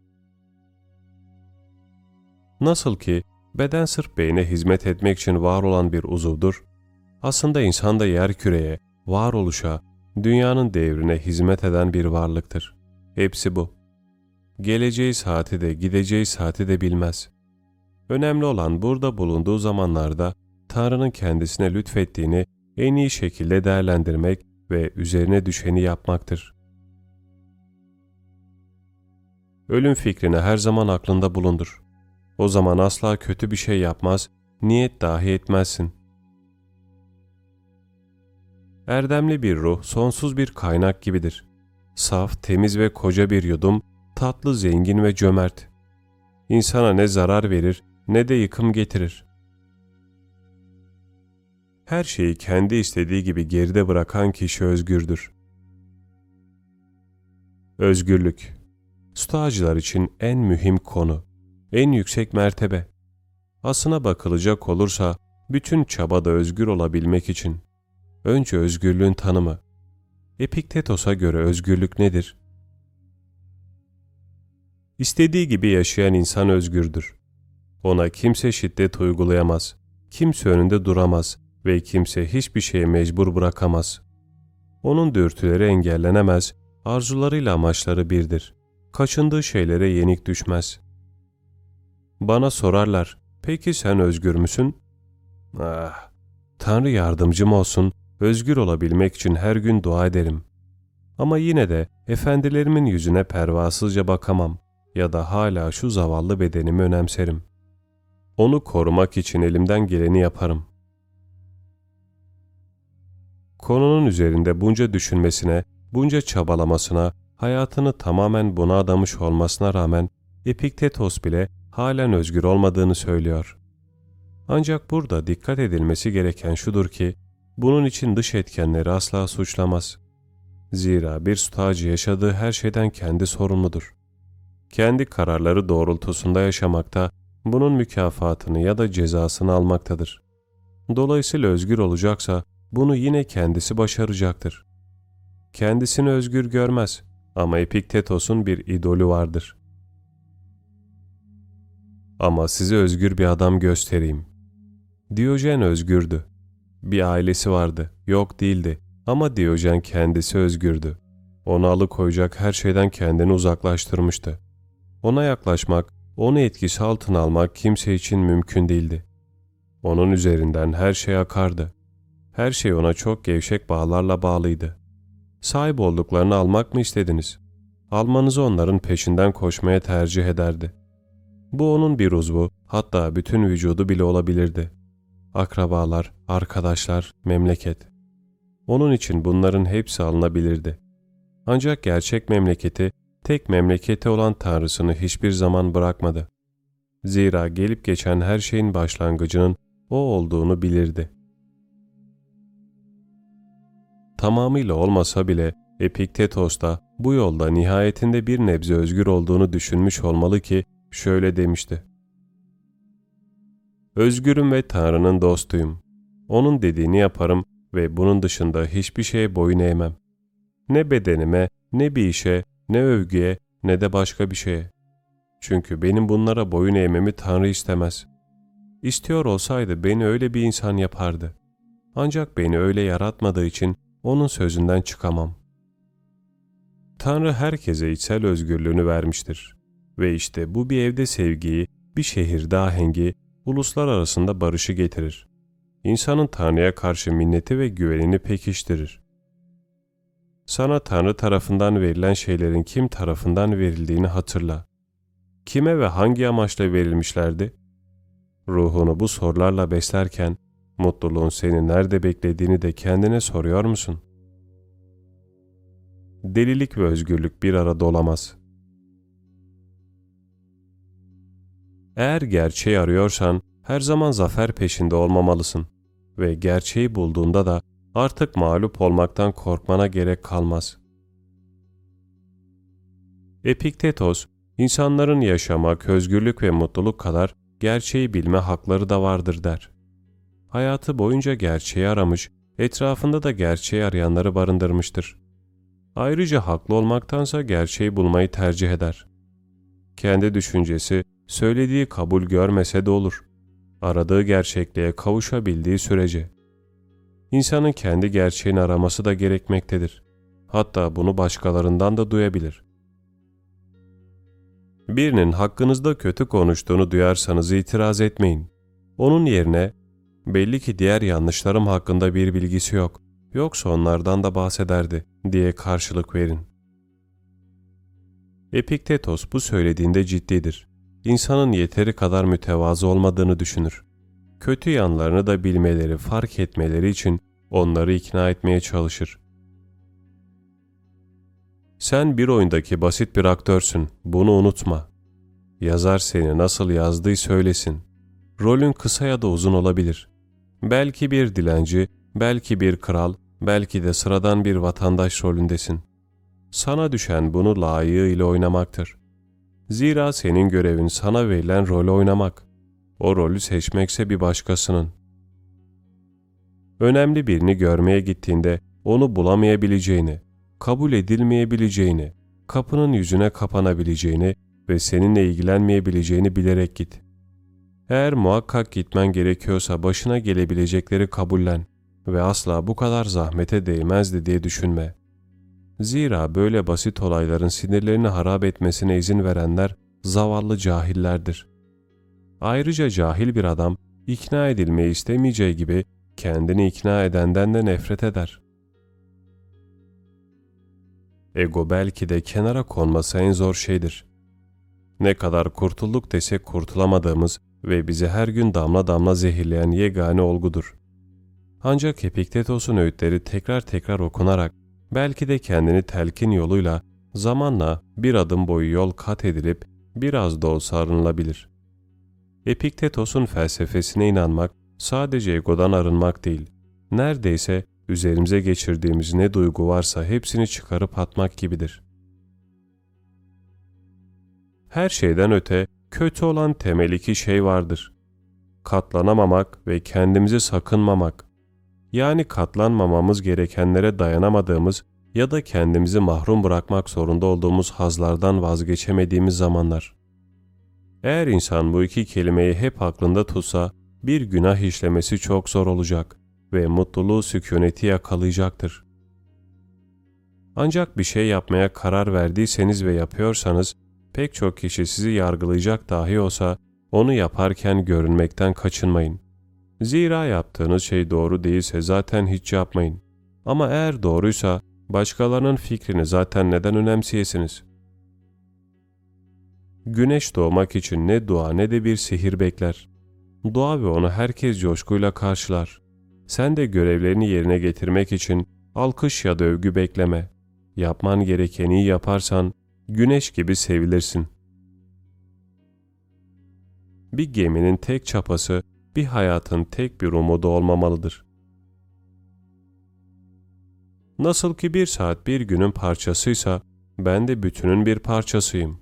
Nasıl ki beden sırf beyne hizmet etmek için var olan bir uzuvdur, aslında insan da yerküreye, varoluşa, dünyanın devrine hizmet eden bir varlıktır. Hepsi bu. Geleceği saati de gideceği saati de bilmez. Önemli olan burada bulunduğu zamanlarda Tanrı'nın kendisine lütfettiğini en iyi şekilde değerlendirmek ve üzerine düşeni yapmaktır. Ölüm fikrini her zaman aklında bulundur. O zaman asla kötü bir şey yapmaz, niyet dahi etmezsin. Erdemli bir ruh sonsuz bir kaynak gibidir. Saf, temiz ve koca bir yudum, tatlı, zengin ve cömert. İnsana ne zarar verir ne de yıkım getirir. Her şeyi kendi istediği gibi geride bırakan kişi özgürdür. Özgürlük, stoacılar için en mühim konu, en yüksek mertebe. Aslına bakılacak olursa bütün çaba da özgür olabilmek için. Önce özgürlüğün tanımı. Epiktetos'a göre özgürlük nedir? İstediği gibi yaşayan insan özgürdür. Ona kimse şiddet uygulayamaz, kimse önünde duramaz ve kimse hiçbir şeye mecbur bırakamaz. Onun dürtüleri engellenemez, arzularıyla amaçları birdir. Kaçındığı şeylere yenik düşmez. Bana sorarlar, peki sen özgür müsün? Tanrı yardımcım olsun, özgür olabilmek için her gün dua ederim. Ama yine de efendilerimin yüzüne pervasızca bakamam ya da hala şu zavallı bedenimi önemserim. Onu korumak için elimden geleni yaparım. Konunun üzerinde bunca düşünmesine, bunca çabalamasına, hayatını tamamen buna adamış olmasına rağmen Epiktetos bile halen özgür olmadığını söylüyor. Ancak burada dikkat edilmesi gereken şudur ki, bunun için dış etkenleri asla suçlamaz. Zira bir stoacı yaşadığı her şeyden kendi sorumludur. Kendi kararları doğrultusunda yaşamakta, bunun mükafatını ya da cezasını almaktadır. Dolayısıyla özgür olacaksa, bunu yine kendisi başaracaktır. Kendisini özgür görmez ama Epiktetos'un bir idolü vardır. Ama size özgür bir adam göstereyim. Diyojen özgürdü. Bir ailesi vardı, yok değildi ama Diyojen kendisi özgürdü. Onu alıkoyacak her şeyden kendini uzaklaştırmıştı. Ona yaklaşmak, onu etkisi altına almak kimse için mümkün değildi. Onun üzerinden her şey akardı. Her şey ona çok gevşek bağlarla bağlıydı. Sahip olduklarını almak mı istediniz? Almanızı onların peşinden koşmaya tercih ederdi. Bu onun bir uzvu, hatta bütün vücudu bile olabilirdi. Akrabalar, arkadaşlar, memleket. Onun için bunların hepsi alınabilirdi. Ancak gerçek memleketi, tek memleketi olan Tanrısını hiçbir zaman bırakmadı. Zira gelip geçen her şeyin başlangıcının o olduğunu bilirdi. Tamamıyla olmasa bile Epiktetos da bu yolda nihayetinde bir nebze özgür olduğunu düşünmüş olmalı ki şöyle demişti. Özgürüm ve Tanrı'nın dostuyum. Onun dediğini yaparım ve bunun dışında hiçbir şeye boyun eğmem. Ne bedenime, ne bir işe, ne övgüye, ne de başka bir şeye. Çünkü benim bunlara boyun eğmemi Tanrı istemez. İstiyor olsaydı beni öyle bir insan yapardı. Ancak beni öyle yaratmadığı için onun sözünden çıkamam. Tanrı herkese içsel özgürlüğünü vermiştir. Ve işte bu bir evde sevgiyi, bir şehirde ahengi, uluslar arasında barışı getirir. İnsanın Tanrı'ya karşı minneti ve güvenini pekiştirir. Sana Tanrı tarafından verilen şeylerin kim tarafından verildiğini hatırla. Kime ve hangi amaçla verilmişlerdi? Ruhunu bu sorularla beslerken, mutluluğun seni nerede beklediğini de kendine soruyor musun? Delilik ve özgürlük bir arada olamaz. Eğer gerçeği arıyorsan, Her zaman zafer peşinde olmamalısın ve gerçeği bulduğunda da artık mağlup olmaktan korkmana gerek kalmaz. Epiktetos, insanların yaşamak, özgürlük ve mutluluk kadar gerçeği bilme hakları da vardır der. Hayatı boyunca gerçeği aramış, etrafında da gerçeği arayanları barındırmıştır. Ayrıca haklı olmaktansa gerçeği bulmayı tercih eder. Kendi düşüncesi, söylediği kabul görmese de olur. Aradığı gerçekliğe kavuşabildiği sürece. İnsanın kendi gerçeğini araması da gerekmektedir. Hatta bunu başkalarından da duyabilir. Birinin hakkınızda kötü konuştuğunu duyarsanız itiraz etmeyin. Onun yerine, belli ki diğer yanlışlarım hakkında bir bilgisi yok, yoksa onlardan da bahsederdi diye karşılık verin. Epiktetos bu söylediğinde ciddidir. İnsanın yeteri kadar mütevazı olmadığını düşünür. Kötü yanlarını da bilmeleri, fark etmeleri için onları ikna etmeye çalışır. Sen bir oyundaki basit bir aktörsün, bunu unutma. Yazar seni nasıl yazdığı söylesin. Rolün kısa ya da uzun olabilir. Belki bir dilenci, belki bir kral, belki de sıradan bir vatandaş rolündesin. Sana düşen bunu layığıyla oynamaktır. Zira senin görevin sana verilen rolü oynamak. O rolü seçmekse bir başkasının. Önemli birini görmeye gittiğinde onu bulamayabileceğini, kabul edilmeyebileceğini, kapının yüzüne kapanabileceğini ve seninle ilgilenmeyebileceğini bilerek git. Eğer muhakkak gitmen gerekiyorsa başına gelebilecekleri kabullen ve asla bu kadar zahmete değmezdi diye düşünme. Zira böyle basit olayların sinirlerini harap etmesine izin verenler zavallı cahillerdir. Ayrıca cahil bir adam ikna edilmeyi istemeyeceği gibi kendini ikna edenden de nefret eder. Ego belki de kenara konması en zor şeydir. Ne kadar kurtulduk desek kurtulamadığımız ve bizi her gün damla damla zehirleyen yegane olgudur. Ancak Epiktetos'un öğütleri tekrar tekrar okunarak, belki de kendini telkin yoluyla zamanla bir adım boyu yol kat edilip biraz da olsa arınılabilir. Epiktetos'un felsefesine inanmak sadece egodan arınmak değil, neredeyse üzerimize geçirdiğimiz ne duygu varsa hepsini çıkarıp atmak gibidir. Her şeyden öte kötü olan temel iki şey vardır. Katlanamamak ve kendimizi sakınmamak. Yani katlanmamamız gerekenlere dayanamadığımız ya da kendimizi mahrum bırakmak zorunda olduğumuz hazlardan vazgeçemediğimiz zamanlar. Eğer insan bu iki kelimeyi hep aklında tutsa, bir günah işlemesi çok zor olacak ve mutluluğu sükuneti yakalayacaktır. Ancak bir şey yapmaya karar verdiyseniz ve yapıyorsanız, pek çok kişi sizi yargılayacak dahi olsa, onu yaparken görünmekten kaçınmayın. Zira yaptığınız şey doğru değilse zaten hiç yapmayın. Ama eğer doğruysa, başkalarının fikrini zaten neden önemseyesiniz? Güneş doğmak için ne dua ne de bir sihir bekler. Doğa ve onu herkes coşkuyla karşılar. Sen de görevlerini yerine getirmek için alkış ya da övgü bekleme. Yapman gerekeni iyi yaparsan güneş gibi sevilirsin. Bir geminin tek çapası, bir hayatın tek bir umudu olmamalıdır. Nasıl ki bir saat bir günün parçasıysa, ben de bütünün bir parçasıyım.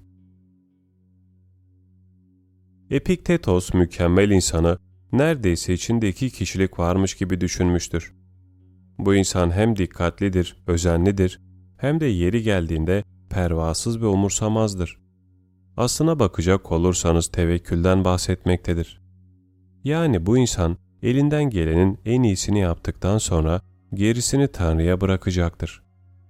Epiktetos mükemmel insanı neredeyse içinde iki kişilik varmış gibi düşünmüştür. Bu insan hem dikkatlidir, özenlidir, hem de yeri geldiğinde pervasız ve umursamazdır. Aslına bakacak olursanız tevekkülden bahsetmektedir. Yani bu insan elinden gelenin en iyisini yaptıktan sonra gerisini Tanrı'ya bırakacaktır.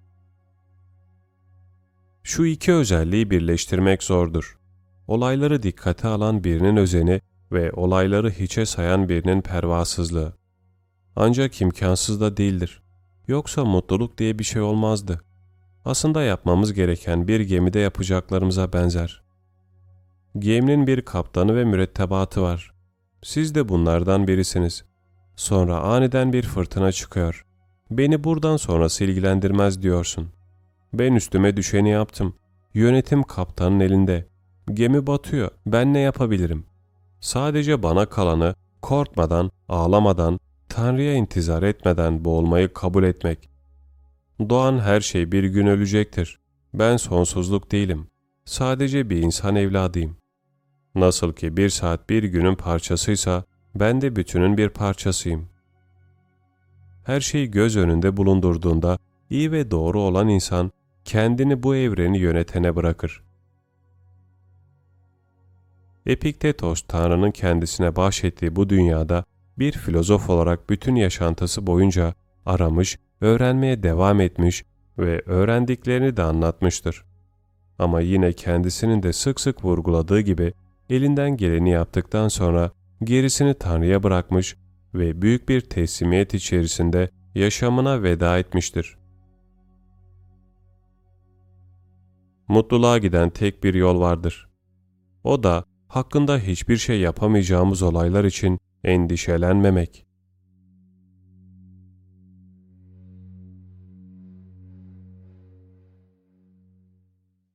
Şu iki özelliği birleştirmek zordur. Olayları dikkate alan birinin özeni ve olayları hiçe sayan birinin pervasızlığı. Ancak imkansız da değildir. Yoksa mutluluk diye bir şey olmazdı. Aslında yapmamız gereken bir gemide yapacaklarımıza benzer. Geminin bir kaptanı ve mürettebatı var. Siz de bunlardan birisiniz. Sonra aniden bir fırtına çıkıyor. Beni buradan sonrası ilgilendirmez diyorsun. Ben üstüme düşeni yaptım. Yönetim kaptanın elinde. Gemi batıyor. Ben ne yapabilirim? Sadece bana kalanı korkmadan, ağlamadan, Tanrı'ya intizar etmeden boğulmayı kabul etmek. Doğan her şey bir gün ölecektir. Ben sonsuzluk değilim. Sadece bir insan evladıyım. Nasıl ki bir saat bir günün parçasıysa, ben de bütünün bir parçasıyım. Her şeyi göz önünde bulundurduğunda, iyi ve doğru olan insan, kendini bu evreni yönetene bırakır. Epiktetos, Tanrı'nın kendisine bahşettiği bu dünyada, bir filozof olarak bütün yaşantısı boyunca aramış, öğrenmeye devam etmiş ve öğrendiklerini de anlatmıştır. Ama yine kendisinin de sık sık vurguladığı gibi, elinden geleni yaptıktan sonra gerisini Tanrı'ya bırakmış ve büyük bir teslimiyet içerisinde yaşamına veda etmiştir. Mutluluğa giden tek bir yol vardır. O da hakkında hiçbir şey yapamayacağımız olaylar için endişelenmemek.